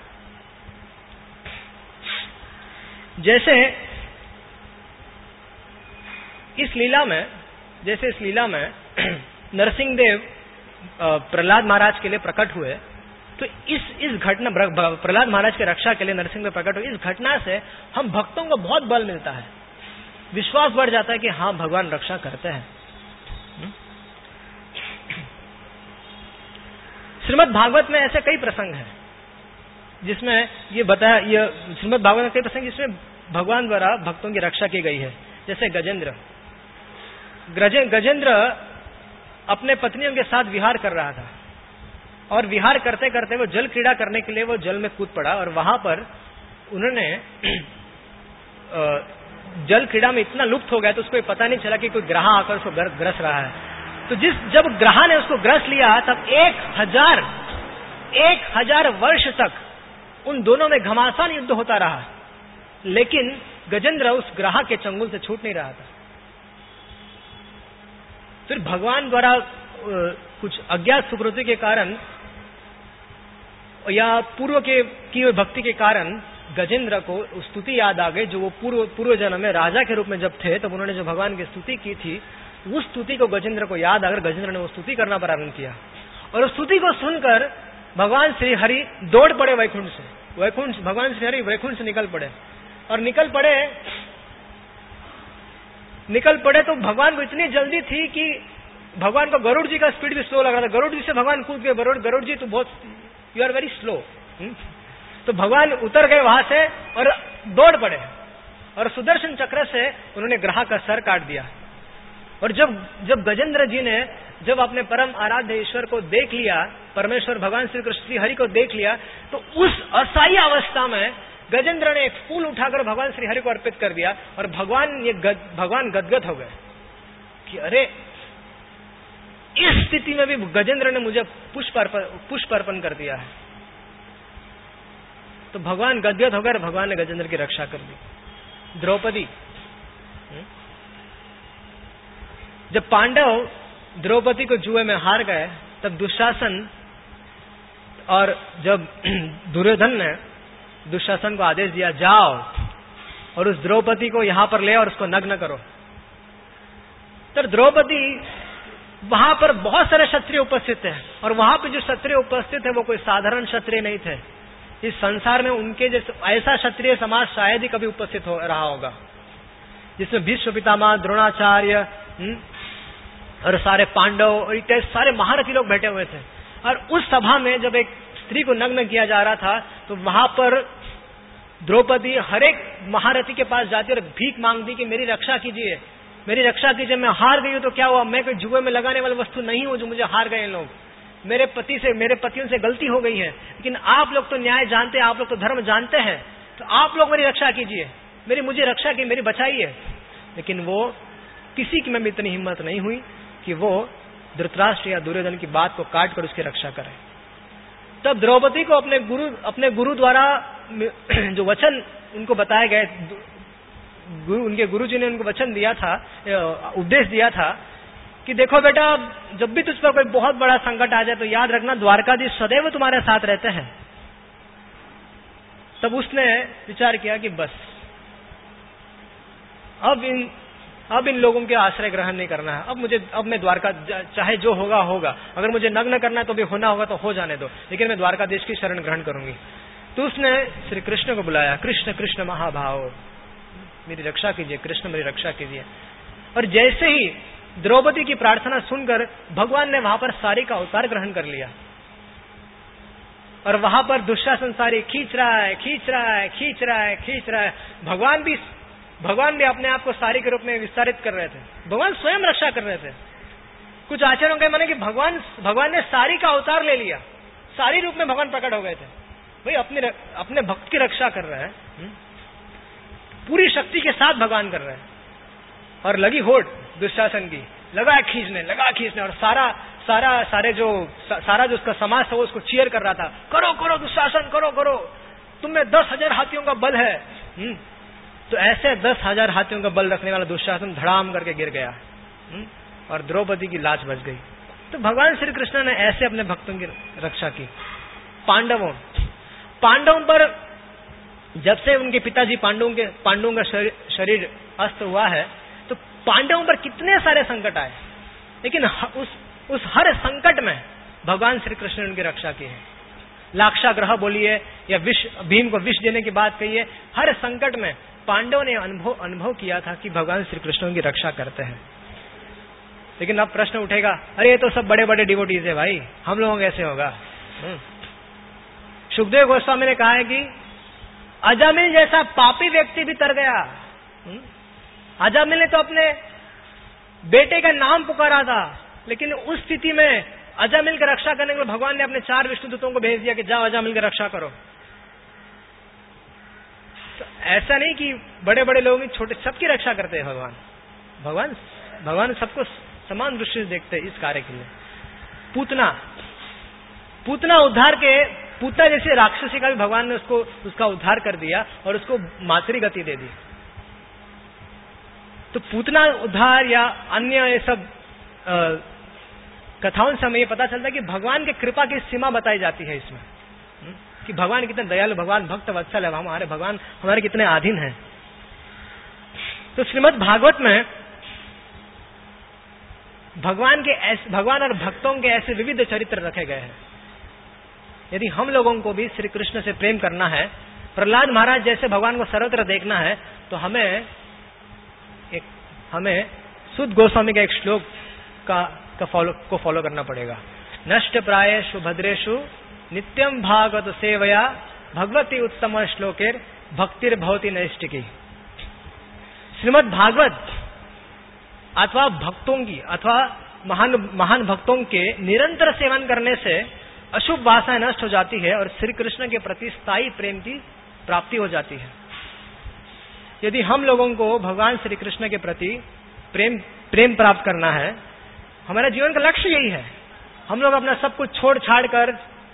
जैसे इस लीला में जैसे इस लीला में नरसिंह देव प्रहलाद महाराज के लिए प्रकट हुए, तो इस इस घटना प्रहलाद महाराज के रक्षा के लिए नरसिंह देव प्रकट हुए। इस घटना से हम भक्तों को बहुत बल मिलता है, विश्वास बढ़ जाता है कि हाँ भगवान रक्षा करते हैं। श्रीमद् भागवत में ऐसे कई प्रसंग हैं जिसमें ये बताया, ये श्रीमद् भागवत में कई प्रसंग जिसमें भगवान द्वारा भक्तों की रक्षा की गई है। जैसे गजेंद्र गजेंद्र अपने पत्नियों के साथ विहार कर रहा था और विहार करते करते वो जल क्रीड़ा करने के लिए वो जल में कूद पड़ा और वहां पर उन्होंने जल क्रीड़ा में इतना लुप्त हो गया तो उसको पता नहीं चला कि कोई ग्रह आकर उसको ग्रस रहा है। तो जिस जब ग्रह ने उसको ग्रस लिया तब एक हजार एक हजार वर्ष तक उन दोनों में घमासान युद्ध होता रहा, लेकिन गजेंद्र उस ग्रह के चंगुल से छूट नहीं रहा था। फिर भगवान द्वारा कुछ अज्ञात सुकृति के कारण या पूर्व के की हुई भक्ति के कारण गजेंद्र को स्तुति याद आ गई, जो वो पूर्व पूर्व जन्म में राजा के रूप में जब थे तब उन्होंने जो भगवान की स्तुति की थी, उस स्तुति को गजेंद्र को याद आकर गजेंद्र ने वो स्तुति करना प्रारंभ किया। और उस स्तुति को सुनकर भगवान श्री हरि दौड़ पड़े वैकुंठ से। वैकुंठ भगवान श्री हरि वैकुंठ से निकल पड़े और निकल पड़े निकल पड़े तो भगवान को इतनी जल्दी थी कि भगवान को गरुड़ जी का स्पीड भी स्लो लग रहा था। गरुड़ जी से भगवान कूद गए, गरुड़ गरुड़ जी तो बहुत यू आर वेरी स्लो। तो भगवान उतर गए वहां से और दौड़ पड़े और सुदर्शन चक्र से उन्होंने ग्राह का सर काट दिया। और जब जब गजेंद्र जी ने जब अपने परम आराध्य ईश्वर को देख लिया, परमेश्वर भगवान श्री कृष्ण श्री हरि को देख लिया, तो उस असहाय अवस्था में गजेंद्र ने एक फूल उठाकर भगवान श्री हरि को अर्पित कर दिया और भगवान ये गद, भगवान गदगद हो गए कि अरे इस स्थिति में भी गजेंद्र ने मुझे पुष्प पुष्प अर्पण कर दिया है। तो भगवान गदगद हो गए, भगवान ने गजेंद्र की रक्षा कर दी। द्रौपदी, जब पांडव द्रौपदी को जुए में हार गए तब दुशासन और जब दुर्योधन ने दुशासन को आदेश दिया, जाओ और उस द्रौपदी को यहां पर ले और उसको नग्न करो। तो द्रौपदी, वहां पर बहुत सारे क्षत्रिय उपस्थित थे और वहां पे जो क्षत्रिय उपस्थित है वो कोई साधारण क्षत्रिय नहीं थे। इस संसार में उनके जैसे ऐसा क्षत्रिय समाज शायद ही कभी उपस्थित हो रहा होगा जिसमें भीष्म पितामह, द्रोणाचार्य और सारे पांडव और इतने सारे महारथी लोग बैठे हुए थे। और उस सभा में जब एक स्त्री को नग्न किया जा रहा था तो वहां पर द्रौपदी हर एक महारथी के पास जाती और भीख मांगती कि मेरी रक्षा कीजिए, मेरी रक्षा कीजिए, मैं हार गई हूं तो क्या हुआ, मैं कोई जुए में लगाने वाली वस्तु नहीं हूं जो मुझे हार गए लोग, मेरे पति से मेरे पतियों से गलती हो गई है, लेकिन आप लोग तो न्याय जानते हैं, आप लोग तो धर्म जानते हैं, तो आप लोग मेरी रक्षा कीजिए, मेरी मुझे रक्षा की, मेरी बचाइए। लेकिन वो किसी की में इतनी हिम्मत नहीं हुई कि वो धृतराष्ट्र या दुर्योधन की बात को काट कर उसकी रक्षा करे। तब द्रौपदी को अपने गुरु अपने गुरु द्वारा जो वचन उनको बताए गए, गुरु उनके गुरुजी ने उनको वचन दिया था, उपदेश दिया था कि देखो बेटा, जब भी तुझ पर कोई बहुत बड़ा संकट आ जाए तो याद रखना द्वारकाधीश सदैव तुम्हारे साथ रहते हैं। तब उसने विचार किया कि बस अब इन अब इन लोगों के आश्रय ग्रहण नहीं करना है, अब मुझे अब मैं द्वारका, चाहे जो होगा होगा, अगर मुझे नग्न करना है तो भी होना होगा तो हो जाने दो, लेकिन मैं द्वारकाधीश की शरण ग्रहण करूंगी। तो उसने श्री कृष्ण को बुलाया, कृष्ण कृष्ण महाभाव, मेरी रक्षा कीजिए, कृष्ण मेरी रक्षा कीजिए। और जैसे ही द्रौपदी की प्रार्थना सुनकर भगवान ने वहां पर सारी का अवतार ग्रहण कर लिया और वहां पर दुशासन सारी खींच रहा है खींच रहा है खींच रहा है खींच रहा है। भगवान भी भगवान भी अपने आप को सारी के रूप में विस्तारित कर रहे थे, भगवान स्वयं रक्षा कर रहे थे। कुछ आचार्यों के माने कि भगवान भगवान ने सारी का अवतार ले लिया, सारी रूप में भगवान प्रकट हो गए थे। भाई अपने अपने भक्त की रक्षा कर रहे हैं, पूरी शक्ति के साथ भगवान कर रहे हैं। और लगी होड़ दुशासन की, लगा खींचने लगा खींचने और सारा सारा सारे जो सारा जो उसका समाज था वो उसको चीयर कर रहा था, करो करो दुशासन, करो करो, तुम्हें दस हजार हाथियों का बल है। हुँ? तो ऐसे दस हजार हाथियों का बल रखने वाला दुशासन धड़ाम करके गिर गया और द्रौपदी की लाश बच गई। तो भगवान श्री कृष्ण ने ऐसे अपने भक्तों की रक्षा की। पांडवों पांडवों पर जब से उनके पिताजी पांडवों के पांडवों का शरीर, शरीर अस्त हुआ है तो पांडवों पर कितने सारे संकट आए, लेकिन उस उस हर संकट में भगवान श्री कृष्ण ने उनकी रक्षा की है। लाक्षाग्रह बोलिए या विष भीम को विष देने की बात कहिए, हर संकट में पांडवों ने अनुभव अनुभव किया था कि भगवान श्री कृष्ण उनकी रक्षा करते हैं। लेकिन अब प्रश्न उठेगा, अरे ये तो सब बड़े बड़े डिवोटीज है भाई, हम लोगों कैसे होगा। सुखदेव गोस्वामी ने कहा है कि अजामिल जैसा पापी व्यक्ति भी तर गया। अजामिल ने तो अपने बेटे का नाम पुकारा था, लेकिन उस स्थिति में अजामिल की रक्षा करने के लिए भगवान ने अपने चार विष्णुदूतों को भेज दिया कि जाओ अजामिल की रक्षा करो। तो ऐसा नहीं कि बड़े बड़े लोग छोटे, सबकी रक्षा करते हैं भगवान। भगवान भगवान सबको समान दृष्टि से देखते हैं इस कार्य के लिए। पूतना पूतना उद्धार के पूतना जैसे राक्षसी का भी भगवान ने उसको उसका उद्धार कर दिया और उसको मातृ गति दे दी। तो पूतना उद्धार या अन्य ये सब कथाओं से हमें ये पता चलता है कि भगवान की कृपा की सीमा बताई जाती है इसमें, कि भगवान कितने दयालु, भगवान भक्त वत्सल है, हमारे भगवान हमारे कितने अधीन हैं। तो श्रीमद् भागवत में भगवान के ऐसे भगवान और भक्तों के ऐसे विविध चरित्र रखे गए हैं। यदि हम लोगों को भी श्री कृष्ण से प्रेम करना है, प्रहलाद महाराज जैसे भगवान को सर्वत्र देखना है, तो हमें एक हमें सुध गोस्वामी के एक श्लोक का, का फॉलो को फॉलो करना पड़ेगा। नष्ट प्रायेषु भद्रेषु नित्यम भागवत सेवया भगवती उत्तम श्लोकेर भक्तिर भवती नैष्टिकी। श्रीमद् भागवत अथवा भक्तों की अथवा महान महान भक्तों के निरंतर सेवन करने से अशुभ वासनाएं नष्ट हो जाती है और श्री कृष्ण के प्रति स्थायी प्रेम की प्राप्ति हो जाती है। यदि हम लोगों को भगवान श्री कृष्ण के प्रति प्रेम प्रेम प्राप्त करना है, हमारा जीवन का लक्ष्य यही है। हम लोग अपना सब कुछ छोड़ छाड़ कर,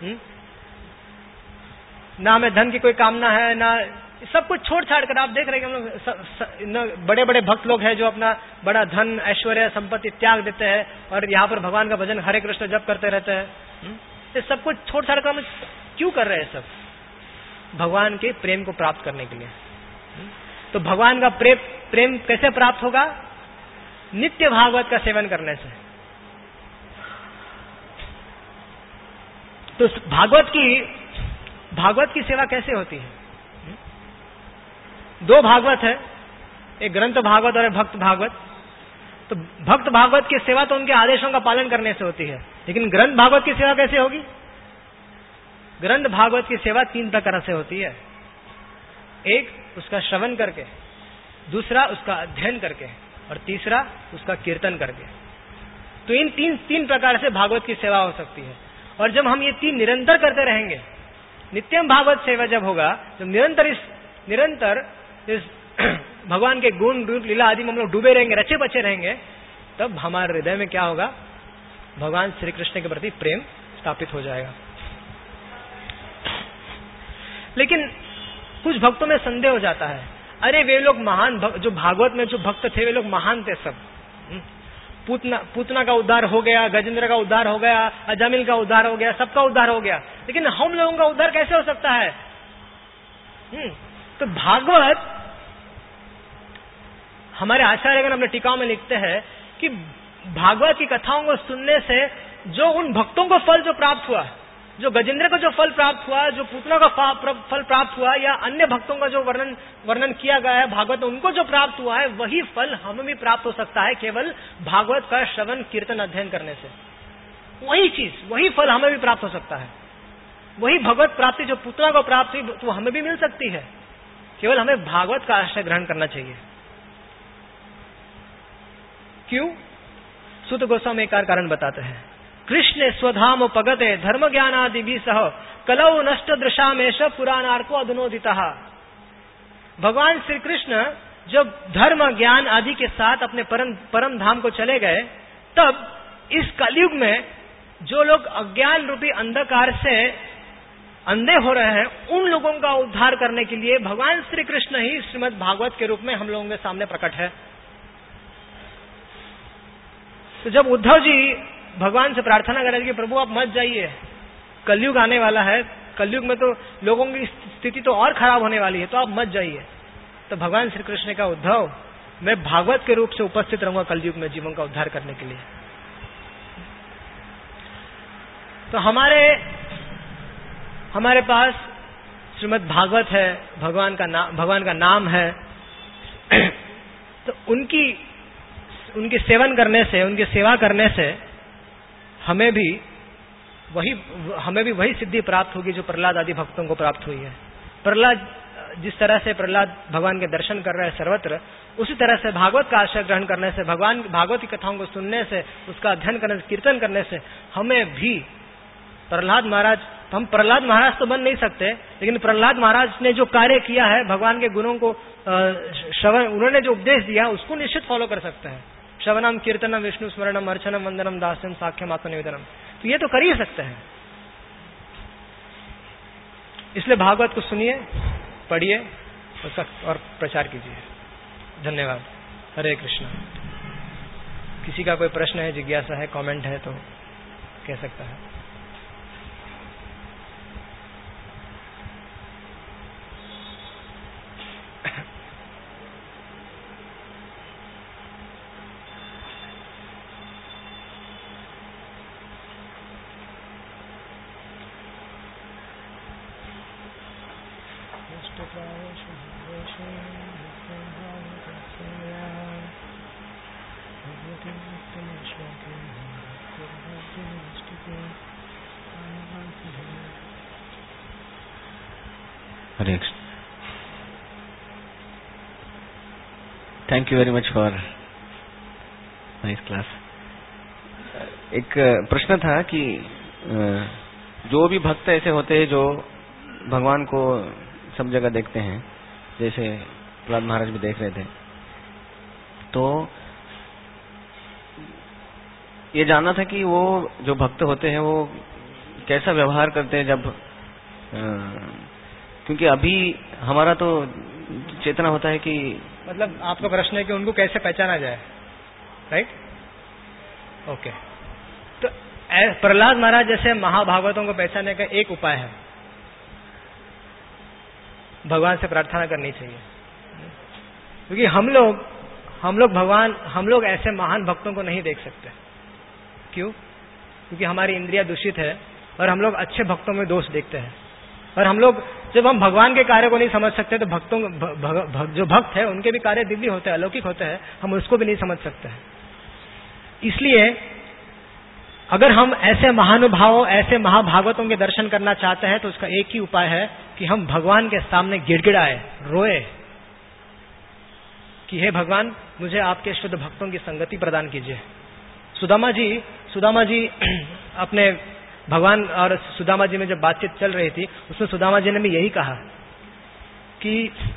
ना हमें धन की कोई कामना है, ना सब कुछ छोड़ छाड़ कर, आप देख रहे हैं हम लोग बड़े बड़े भक्त लोग हैं जो अपना बड़ा धन ऐश्वर्य संपत्ति त्याग देते हैं और यहाँ पर भगवान का भजन हरे कृष्ण जप करते रहते हैं। ये सब कुछ छोड़ छाड़ कर हम क्यों कर रहे हैं? सब भगवान के प्रेम को प्राप्त करने के लिए। तो भगवान का प्रेम प्रेम कैसे प्राप्त होगा? नित्य भागवत का सेवन करने से। तो भागवत की भागवत की सेवा कैसे होती है? दो भागवत है, एक ग्रंथ भागवत और एक भक्त भागवत। तो भक्त भागवत की सेवा तो उनके आदेशों का पालन करने से होती है, लेकिन ग्रंथ भागवत की सेवा कैसे होगी? ग्रंथ भागवत की सेवा तीन प्रकार से होती है। एक उसका श्रवण करके, दूसरा उसका अध्ययन करके और तीसरा उसका कीर्तन करके। तो इन तीन तीन प्रकार से भागवत की सेवा हो सकती है। और जब हम ये तीन निरंतर करते रहेंगे, नित्यम भागवत सेवा जब होगा, जब निरंतर इस निरंतर इस भगवान के गुण रूप लीला आदि में हम लोग डूबे रहेंगे, रचे बचे रहेंगे, तब हमारे हृदय में क्या होगा? भगवान श्री कृष्ण के प्रति प्रेम स्थापित हो जाएगा। लेकिन कुछ भक्तों में संदेह हो जाता है, अरे वे लोग महान भक्त, जो भागवत में जो भक्त थे वे लोग महान थे सब। पूतना पूतना का उद्धार हो गया, गजेंद्र का उद्धार हो गया, अजामिल का उद्धार हो गया, सबका उद्धार हो गया, लेकिन हम लोगों का उद्धार कैसे हो सकता है? हम्म तो भागवत, हमारे आचार्यगण अपने टीकाओं में लिखते हैं कि भागवत की कथाओं को सुनने से जो उन भक्तों को फल जो प्राप्त हुआ, जो गजेंद्र को जो फल प्राप्त हुआ, जो पूतना का फल प्राप्त हुआ, या अन्य भक्तों का जो वर्णन वर्णन किया गया है भागवत, उनको जो प्राप्त हुआ है, वही फल हमें भी प्राप्त हो सकता है केवल भागवत का श्रवण कीर्तन अध्ययन करने से। वही चीज, वही फल हमें भी प्राप्त हो सकता है। वही भगवत प्राप्ति जो पूतना को प्राप्त हुई तो हमें भी मिल सकती है। केवल हमें भागवत का आश्रय ग्रहण करना चाहिए। क्यों? सूत गोस्वामी एक कारण बताते हैं। कृष्ण स्वधाम पगते धर्म ज्ञानादि भी सह कलौ नष्ट दृशामेश पुराणार्को अधुनोदिता। भगवान श्री कृष्ण जब धर्म ज्ञान आदि के साथ अपने परम परम धाम को चले गए, तब इस कलयुग में जो लोग अज्ञान रूपी अंधकार से अंधे हो रहे हैं, उन लोगों का उद्धार करने के लिए भगवान श्री कृष्ण ही श्रीमद् भागवत के रूप में हम लोगों के सामने प्रकट है। तो जब उद्धव जी भगवान से प्रार्थना करें कि प्रभु आप मत जाइए, कलयुग आने वाला है, कलयुग में तो लोगों की स्थिति तो और खराब होने वाली है, तो आप मत जाइए, तो भगवान श्री कृष्ण का उद्धव, मैं भागवत के रूप से उपस्थित रहूंगा कलयुग में जीवों का उद्धार करने के लिए। तो हमारे हमारे पास श्रीमद् भागवत है, भगवान का नाम भगवान का नाम है। तो उनकी उनके सेवन करने से, उनकी सेवा करने से हमें भी वही हमें भी वही सिद्धि प्राप्त होगी जो प्रहलाद आदि भक्तों को प्राप्त हुई है। प्रहलाद जिस तरह से प्रहलाद भगवान के दर्शन कर रहे हैं सर्वत्र, उसी तरह से भागवत का आश्रय ग्रहण करने से, भगवान भागवत की कथाओं को सुनने से, उसका अध्ययन करने से, कीर्तन करने से हमें भी प्रहलाद महाराज, हम प्रहलाद महाराज तो बन नहीं सकते, लेकिन प्रहलाद महाराज ने जो कार्य किया है, भगवान के गुणों को श्रवण, उन्होंने जो उपदेश दिया उसको निश्चित फॉलो कर सकते हैं। श्रवणम कीर्तनम विष्णु स्मरणम अर्चनम वंदनम दास्यम साख्यम आत्मनिवेदनम, तो ये तो कर ही सकते हैं। इसलिए भागवत को सुनिए, पढ़िए, उसका और प्रचार कीजिए। धन्यवाद। हरे कृष्ण। किसी का कोई प्रश्न है, जिज्ञासा है, कमेंट है तो कह सकता है। Hare Krishna. Thank you very much for nice class. एक प्रश्न था कि जो भी भक्त ऐसे होते हैं जो भगवान को सब जगह देखते हैं, जैसे प्रहलाद महाराज भी देख रहे थे, तो ये जानना था कि वो जो भक्त होते हैं वो कैसा व्यवहार करते हैं जब, क्योंकि अभी हमारा तो चेतना होता है कि, मतलब आपका प्रश्न है कि उनको कैसे पहचाना जाए, राइट? ओके। तो प्रहलाद महाराज जैसे महाभागवतों को पहचानने का एक उपाय है, भगवान से प्रार्थना करनी चाहिए। क्योंकि हम लोग हम लोग भगवान हम लोग ऐसे महान भक्तों को नहीं देख सकते। क्यों? क्योंकि हमारी इंद्रिया दूषित है और हम लोग अच्छे भक्तों में दोष देखते हैं। और हम लोग जब हम भगवान के कार्य को नहीं समझ सकते तो भक्तों भ, भ, भ, जो भक्त है उनके भी कार्य दिव्य होते हैं, अलौकिक होते हैं, हम उसको भी नहीं समझ सकते हैं। इसलिए अगर हम ऐसे महानुभावों, ऐसे महाभागवतों के दर्शन करना चाहते हैं तो उसका एक ही उपाय है कि हम भगवान के सामने गिड़गिड़ाए, रोए कि हे भगवान, मुझे आपके शुद्ध भक्तों की संगति प्रदान कीजिए। सुदामा जी सुदामा जी अपने भगवान और सुदामा जी में जब बातचीत चल रही थी, उसमें सुदामा जी ने भी यही कहा कि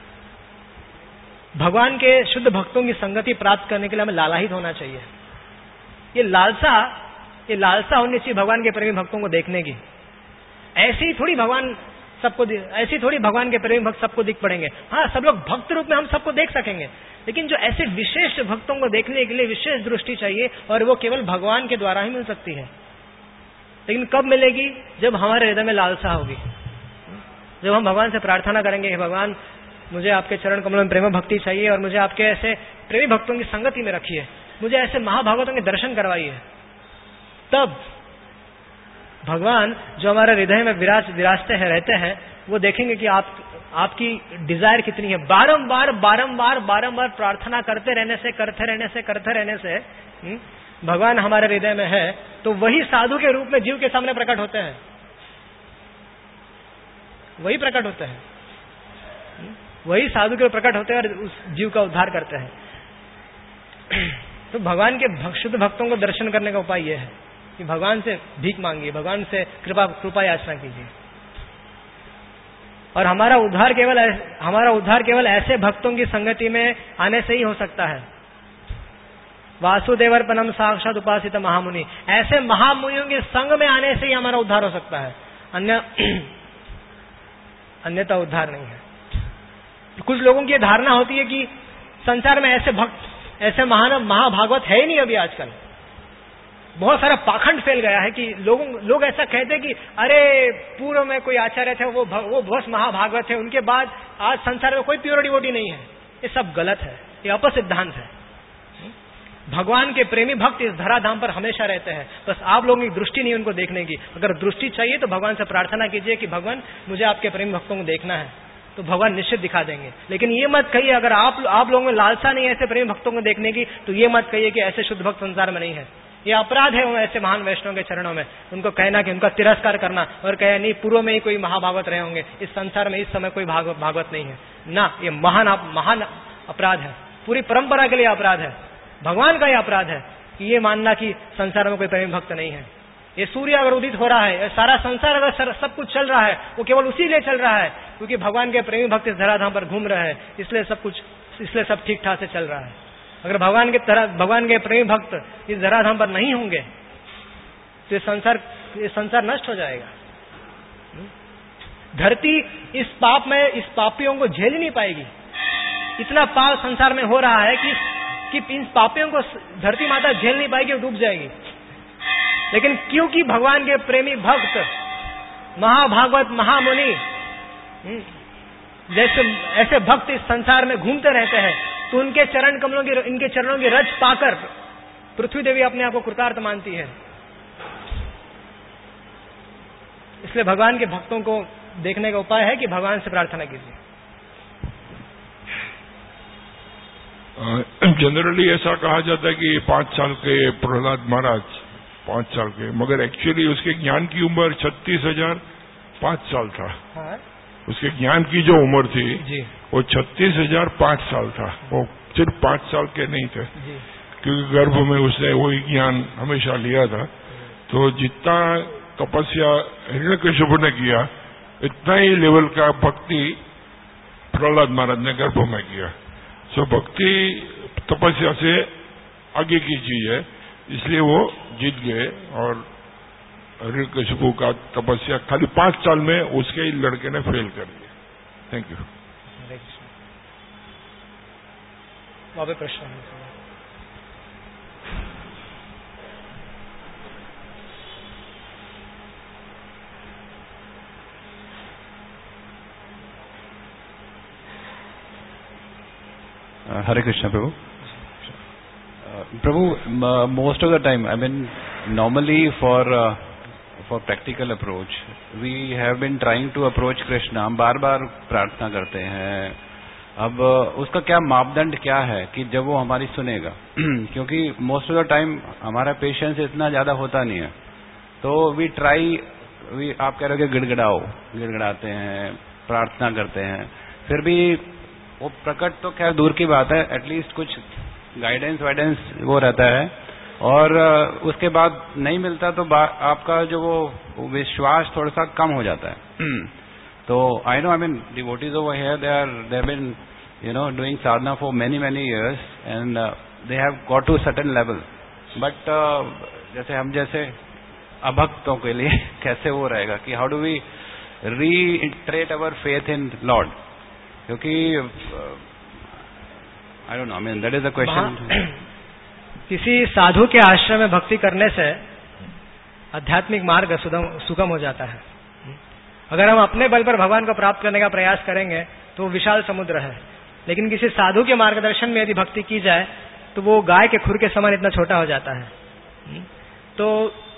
भगवान के शुद्ध भक्तों की संगति प्राप्त करने के लिए हमें लालायित होना चाहिए। ये लालसा ये लालसा होनी चाहिए भगवान के प्रेमी भक्तों को देखने की। ऐसे ही थोड़ी भगवान सबको ऐसी थोड़ी भगवान के प्रेमी भक्त सबको दिख पड़ेंगे। हाँ, सब लोग भक्त रूप में हम सबको देख सकेंगे, लेकिन जो ऐसे विशेष भक्तों को देखने के लिए विशेष दृष्टि चाहिए और वो केवल भगवान के द्वारा ही मिल सकती है। लेकिन कब मिलेगी? जब हमारे हृदय में लालसा होगी, जब हम भगवान से प्रार्थना करेंगे, भगवान मुझे आपके चरण कमलों में प्रेम भक्ति चाहिए और मुझे आपके ऐसे प्रेमी भक्तों की संगति में रखिए, मुझे ऐसे महाभागवतों के दर्शन करवाइए। तब भगवान जो हमारे हृदय में विराज विराजते हैं, रहते हैं, वो देखेंगे कि आप आपकी डिजायर कितनी है। बारंबार बारंबार बारंबार प्रार्थना करते रहने से करते रहने से करते रहने से हुँ? भगवान हमारे हृदय में है तो वही साधु के रूप में जीव के सामने प्रकट होते हैं, वही प्रकट होते हैं, वही साधु के प्रकट होते हैं और उस जीव का उद्धार करते हैं। तो भगवान के शुद्ध भक्तों को दर्शन करने का उपाय यह है कि भगवान से भीख मांगिए, भगवान से कृपा कृपा याचना कीजिए। और हमारा उद्धार केवल हमारा उद्धार केवल ऐसे भक्तों की संगति में आने से ही हो सकता है। वासुदेवर्पणम साक्षात उपासित महामुनि, ऐसे महामुनियों के संग में आने से ही हमारा उद्धार हो सकता है, अन्य अन्यथा उद्धार नहीं है। कुछ लोगों की धारणा होती है कि संसार में ऐसे भक्त, ऐसे महान महाभागवत है ही नहीं। अभी आजकल बहुत सारा पाखंड फैल गया है कि लोगों लोग ऐसा कहते हैं कि अरे पूर्व में कोई आचार्य थे, वो वो बहुत महाभागवत है, उनके बाद आज संसार में कोई प्योर डिवोटी नहीं है। ये सब गलत है, ये अपसिद्धांत है। भगवान के प्रेमी भक्त इस धराधाम पर हमेशा रहते हैं, बस आप लोगों की दृष्टि नहीं उनको देखने की। अगर दृष्टि चाहिए तो भगवान से प्रार्थना कीजिए कि भगवान मुझे आपके प्रेमी भक्तों को देखना है, तो भगवान निश्चित दिखा देंगे। लेकिन ये मत कहिए, अगर आप आप लोगों में लालसा नहीं है ऐसे प्रेमी भक्तों को देखने की, तो ये मत कहिए कि ऐसे शुद्ध भक्त संसार में नहीं है। ये अपराध है ऐसे महान वैष्णव के चरणों में उनको कहना कि उनका तिरस्कार करना और कहे नहीं पूर्व में ही कोई महाभागवत रहे होंगे, इस संसार में इस समय कोई भागवत नहीं है ना। ये महान महान अपराध है, पूरी परंपरा के लिए अपराध है, भगवान का ये अपराध है कि ये मानना कि संसार में कोई प्रेमी भक्त नहीं है। ये सूर्य अगर उदित हो रहा है, सारा संसार अगर सब कुछ चल रहा है, वो केवल उसी लिए चल रहा है क्योंकि भगवान के प्रेमी भक्त इस धराधाम पर घूम रहे हैं, इसलिए सब कुछ इसलिए सब ठीक ठाक से चल रहा है। अगर भगवान के तरह भगवान के प्रेमी भक्त इस धराधाम पर नहीं होंगे तो ये संसार ये संसार नष्ट हो जाएगा। धरती इस पाप में इस पापियों को झेल नहीं पाएगी। इतना पाप संसार में हो रहा है कि कि इन पापियों को धरती माता झेल नहीं पाएगी और डूब जाएगी। लेकिन क्योंकि भगवान के प्रेमी भक्त महाभागवत महामुनि जैसे ऐसे भक्त इस संसार में घूमते रहते हैं, तो उनके चरण कमलों की इनके चरणों की रज पाकर पृथ्वी देवी अपने आप को कृतार्थ मानती है। इसलिए भगवान के भक्तों को देखने का उपाय है कि भगवान से प्रार्थना कीजिए। जनरली uh, ऐसा कहा जाता है कि पांच साल के प्रहलाद महाराज पांच साल के, मगर एक्चुअली उसके ज्ञान की उम्र छत्तीस हजार पांच साल था। हाँ? उसके ज्ञान की जो उम्र थी जी। वो छत्तीस हजार पांच साल था। वो सिर्फ पांच साल के नहीं थे जी। क्योंकि गर्भ में उसने वही ज्ञान हमेशा लिया था। तो जितना तपस्या हिरण्यकशिपु ने किया, इतना ही लेवल का भक्ति प्रहलाद महाराज ने गर्भ में किया। सो भक्ति तपस्या से आगे की चीज है, इसलिए वो जीत गए। और हिरण्यकशिपु का तपस्या खाली पांच साल में उसके ही लड़के ने फेल कर दिया। Thank you. प्रश्न Hare Krishna, Prabhu. Uh, Prabhu, uh, most of the time, I mean, normally for uh, for practical approach, we have been trying to approach Krishna. हम बार बार प्रार्थना करते हैं। अब उसका क्या मापदंड क्या है कि जब वो हमारी सुनेगा? क्योंकि most of the time हमारा पेशेंस इतना ज्यादा होता नहीं है। तो वी ट्राई, वी आप कह रहे हो कि गिड़गिड़ाओ, गिड़गिड़ाते हैं, प्रार्थना करते हैं, फिर भी वो प्रकट तो खैर दूर की बात है, एटलीस्ट कुछ गाइडेंस वाइडेंस वो रहता है। और उसके बाद नहीं मिलता तो आपका जो वो विश्वास थोड़ा सा कम हो जाता है। तो I know, I mean devotees over here, they are they have been you know doing sadhana for many many years and they have got to certain level. But जैसे हम जैसे अभक्तों के लिए कैसे वो रहेगा कि how do we reiterate our faith in lord? क्योंकि I don't know, I mean that is the question. किसी साधु के आश्रम में भक्ति करने से आध्यात्मिक मार्ग सुगम हो जाता है। अगर हम अपने बल पर भगवान को प्राप्त करने का प्रयास करेंगे तो वो विशाल समुद्र है, लेकिन किसी साधु के मार्गदर्शन में यदि भक्ति की जाए तो वो गाय के खुर के समान इतना छोटा हो जाता है। तो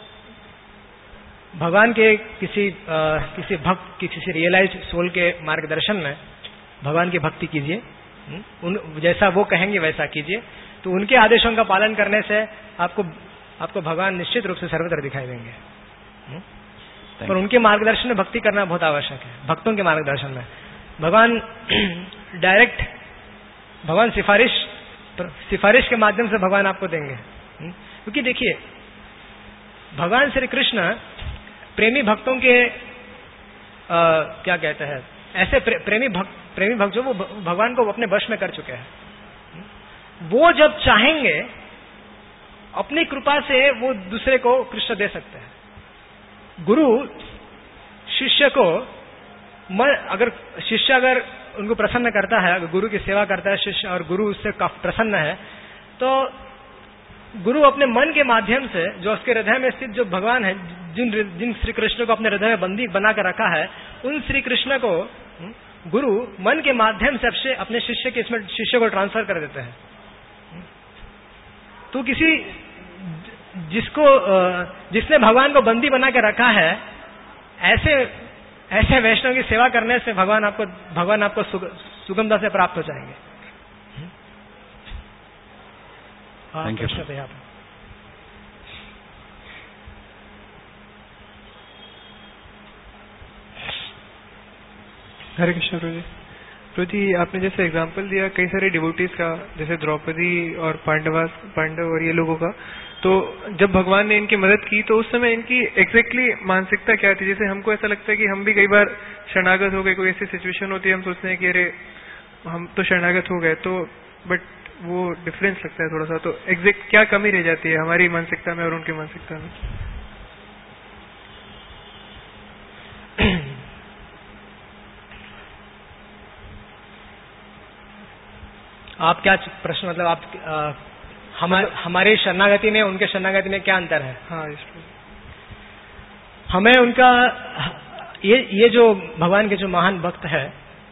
भगवान के किसी आ, किसी भक्त की किसी रियलाइज्ड सोल के मार्गदर्शन में भगवान की भक्ति कीजिए, उन जैसा वो कहेंगे वैसा कीजिए, तो उनके आदेशों का पालन करने से आपको आपको भगवान निश्चित रूप से सर्वत्र दिखाई देंगे। और उनके मार्गदर्शन में भक्ति करना बहुत आवश्यक है। भक्तों के मार्गदर्शन में भगवान डायरेक्ट भगवान सिफारिश सिफारिश के माध्यम से भगवान आपको देंगे। क्योंकि देखिए, भगवान श्री कृष्ण प्रेमी भक्तों के आ, क्या कहते हैं, ऐसे प्रे, प्रेमी भक्त प्रेमी भक्त जो वो भगवान को अपने वश में कर चुके हैं, वो जब चाहेंगे अपनी कृपा से वो दूसरे को कृष्ण दे सकते हैं। गुरु शिष्य को मन, अगर शिष्य अगर उनको प्रसन्न करता है, अगर गुरु की सेवा करता है शिष्य और गुरु उससे प्रसन्न है, तो गुरु अपने मन के माध्यम से जो उसके हृदय में स्थित जो भगवान है, जिन जिन श्री कृष्ण को अपने हृदय में बंदी बना कर रखा है, उन श्री कृष्ण को गुरु मन के माध्यम से अपने शिष्य के इसमें शिष्य को ट्रांसफर कर देते हैं। तो किसी जिसको जिसने भगवान को बंदी बना के रखा है, ऐसे ऐसे वैष्णव की सेवा करने से भगवान आपको भगवान आपको सुगमता से प्राप्त हो जाएंगे। Thank you. हरे कृष्ण प्रभु जी। प्रभु जी, आपने जैसे एग्जाम्पल दिया कई सारे डिवोटीज का, जैसे द्रौपदी और पांडवा पांडव और ये लोगों का, तो जब भगवान ने इनकी मदद की तो उस समय इनकी एग्जैक्टली मानसिकता क्या थी? जैसे हमको ऐसा लगता है कि हम भी कई बार शरणागत हो गए, कोई ऐसी सिचुएशन होती है हम सोचते हैं कि अरे हम तो शरणागत हो गए, तो बट वो डिफरेंस लगता है थोड़ा सा। तो एग्जैक्ट क्या कमी रह जाती है हमारी मानसिकता में और उनकी मानसिकता में? आप क्या प्रश्न मतलब आप आ, हमारे हमारी शरणागति में उनके शरणागति में क्या अंतर है? हाँ, हमें उनका ये ये जो भगवान के जो महान भक्त है,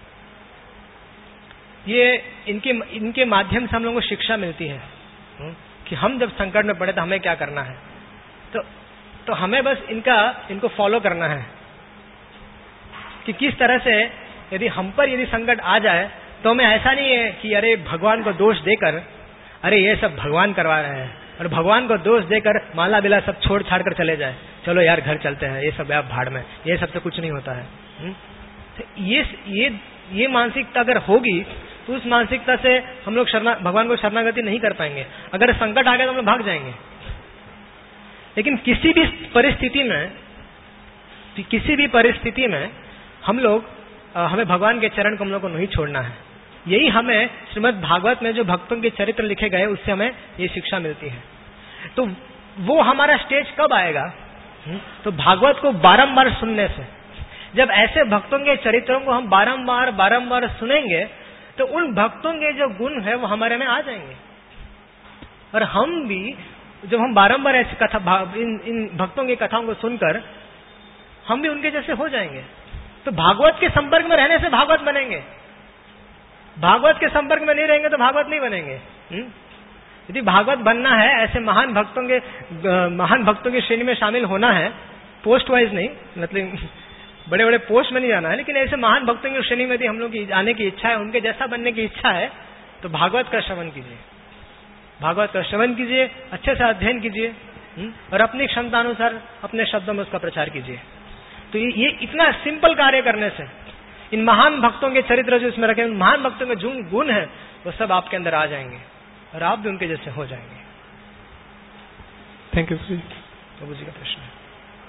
ये इनके इनके माध्यम से हम लोगों को शिक्षा मिलती है कि हम जब संकट में पड़े तो हमें क्या करना है। तो तो हमें बस इनका इनको फॉलो करना है कि किस तरह से यदि हम पर यदि संकट आ जाए तो हमें ऐसा नहीं है कि अरे भगवान को दोष देकर अरे ये सब भगवान करवा रहे हैं और भगवान को दोष देकर माला बिला सब छोड़ छाड़ कर चले जाए, चलो यार घर चलते हैं, ये सब आप भाड़ में, ये सबसे कुछ नहीं होता है। तो ये ये ये मानसिकता अगर होगी तो उस मानसिकता से हम लोग शरणा भगवान को शरणागति नहीं कर पाएंगे। अगर संकट आ गया तो हम लोग भाग जाएंगे। लेकिन किसी भी परिस्थिति में किसी भी परिस्थिति में हम लोग हमें भगवान के चरण कमलों को नहीं छोड़ना है। यही हमें श्रीमद् भागवत में जो भक्तों के चरित्र लिखे गए उससे हमें ये शिक्षा मिलती है। तो वो हमारा स्टेज कब आएगा? तो भागवत को बारंबार सुनने से। जब ऐसे भक्तों के चरित्रों को हम बारंबार बारंबार सुनेंगे तो उन भक्तों के जो गुण है वो हमारे में आ जाएंगे और हम भी जब हम बारंबार ऐसी कथा इन, इन भक्तों की कथाओं को सुनकर हम भी उनके जैसे हो जाएंगे। तो भागवत के संपर्क में रहने से भागवत बनेंगे, भागवत के संपर्क में नहीं रहेंगे तो भागवत नहीं बनेंगे। यदि भागवत बनना है, ऐसे महान भक्तों के महान भक्तों की श्रेणी में शामिल होना है, पोस्ट वाइज नहीं, मतलब बड़े बड़े पोस्ट में नहीं जाना है, लेकिन ऐसे महान भक्तों की श्रेणी में यदि हम लोग की आने की इच्छा है, उनके जैसा बनने की इच्छा है, तो भागवत का श्रवण कीजिए, भागवत का श्रवण कीजिए, अच्छे से अध्ययन कीजिए और अपनी क्षमता अनुसार अपने शब्दों में उसका प्रचार कीजिए। तो ये इतना सिंपल कार्य करने से इन महान भक्तों के चरित्र जो इसमें रखे, महान भक्तों के जो गुण है वो सब आपके अंदर आ जाएंगे और आप भी उनके जैसे हो जाएंगे। थैंक यू जी। प्रभु जी का प्रश्न है।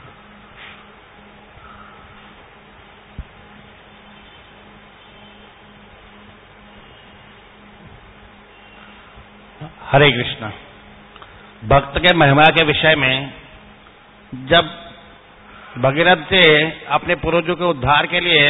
हरे कृष्णा। भक्त के महिमा के विषय में, जब भगीरथ से अपने पूर्वजों के उद्धार के लिए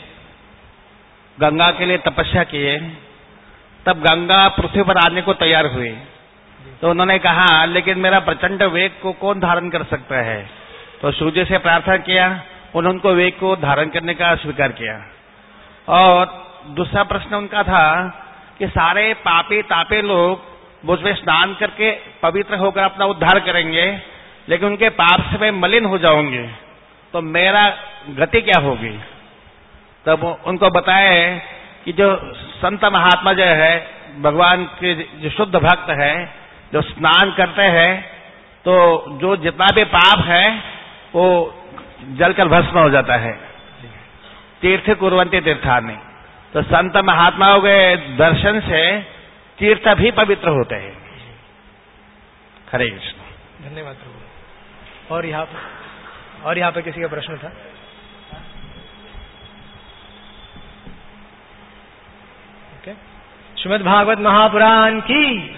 गंगा के लिए तपस्या किए, तब गंगा पृथ्वी पर आने को तैयार हुई, तो उन्होंने कहा लेकिन मेरा प्रचंड वेग को कौन धारण कर सकता है। तो सूर्य से प्रार्थना किया, उन्होंने उनको वेग को धारण करने का स्वीकार किया। और दूसरा प्रश्न उनका था कि सारे पापी तापे लोग मुझ में स्नान करके पवित्र होकर अपना उद्धार करेंगे, लेकिन उनके पाप से मैं मलिन हो जाऊंगी, तो मेरा गति क्या होगी। तब उनको बताए कि जो संत महात्मा जो है, भगवान के जो शुद्ध भक्त है, जो स्नान करते हैं, तो जो जितना भी पाप है वो जलकर भस्म हो जाता है। तीर्थ कुर्वन्ति तीर्थानि। तो संत महात्माओं के दर्शन से तीर्थ भी पवित्र होते हैं। हरे कृष्ण। धन्यवाद प्रभु। और यहाँ पर और यहाँ पर किसी का प्रश्न था? ओके। श्रीमद् भागवत महापुराण की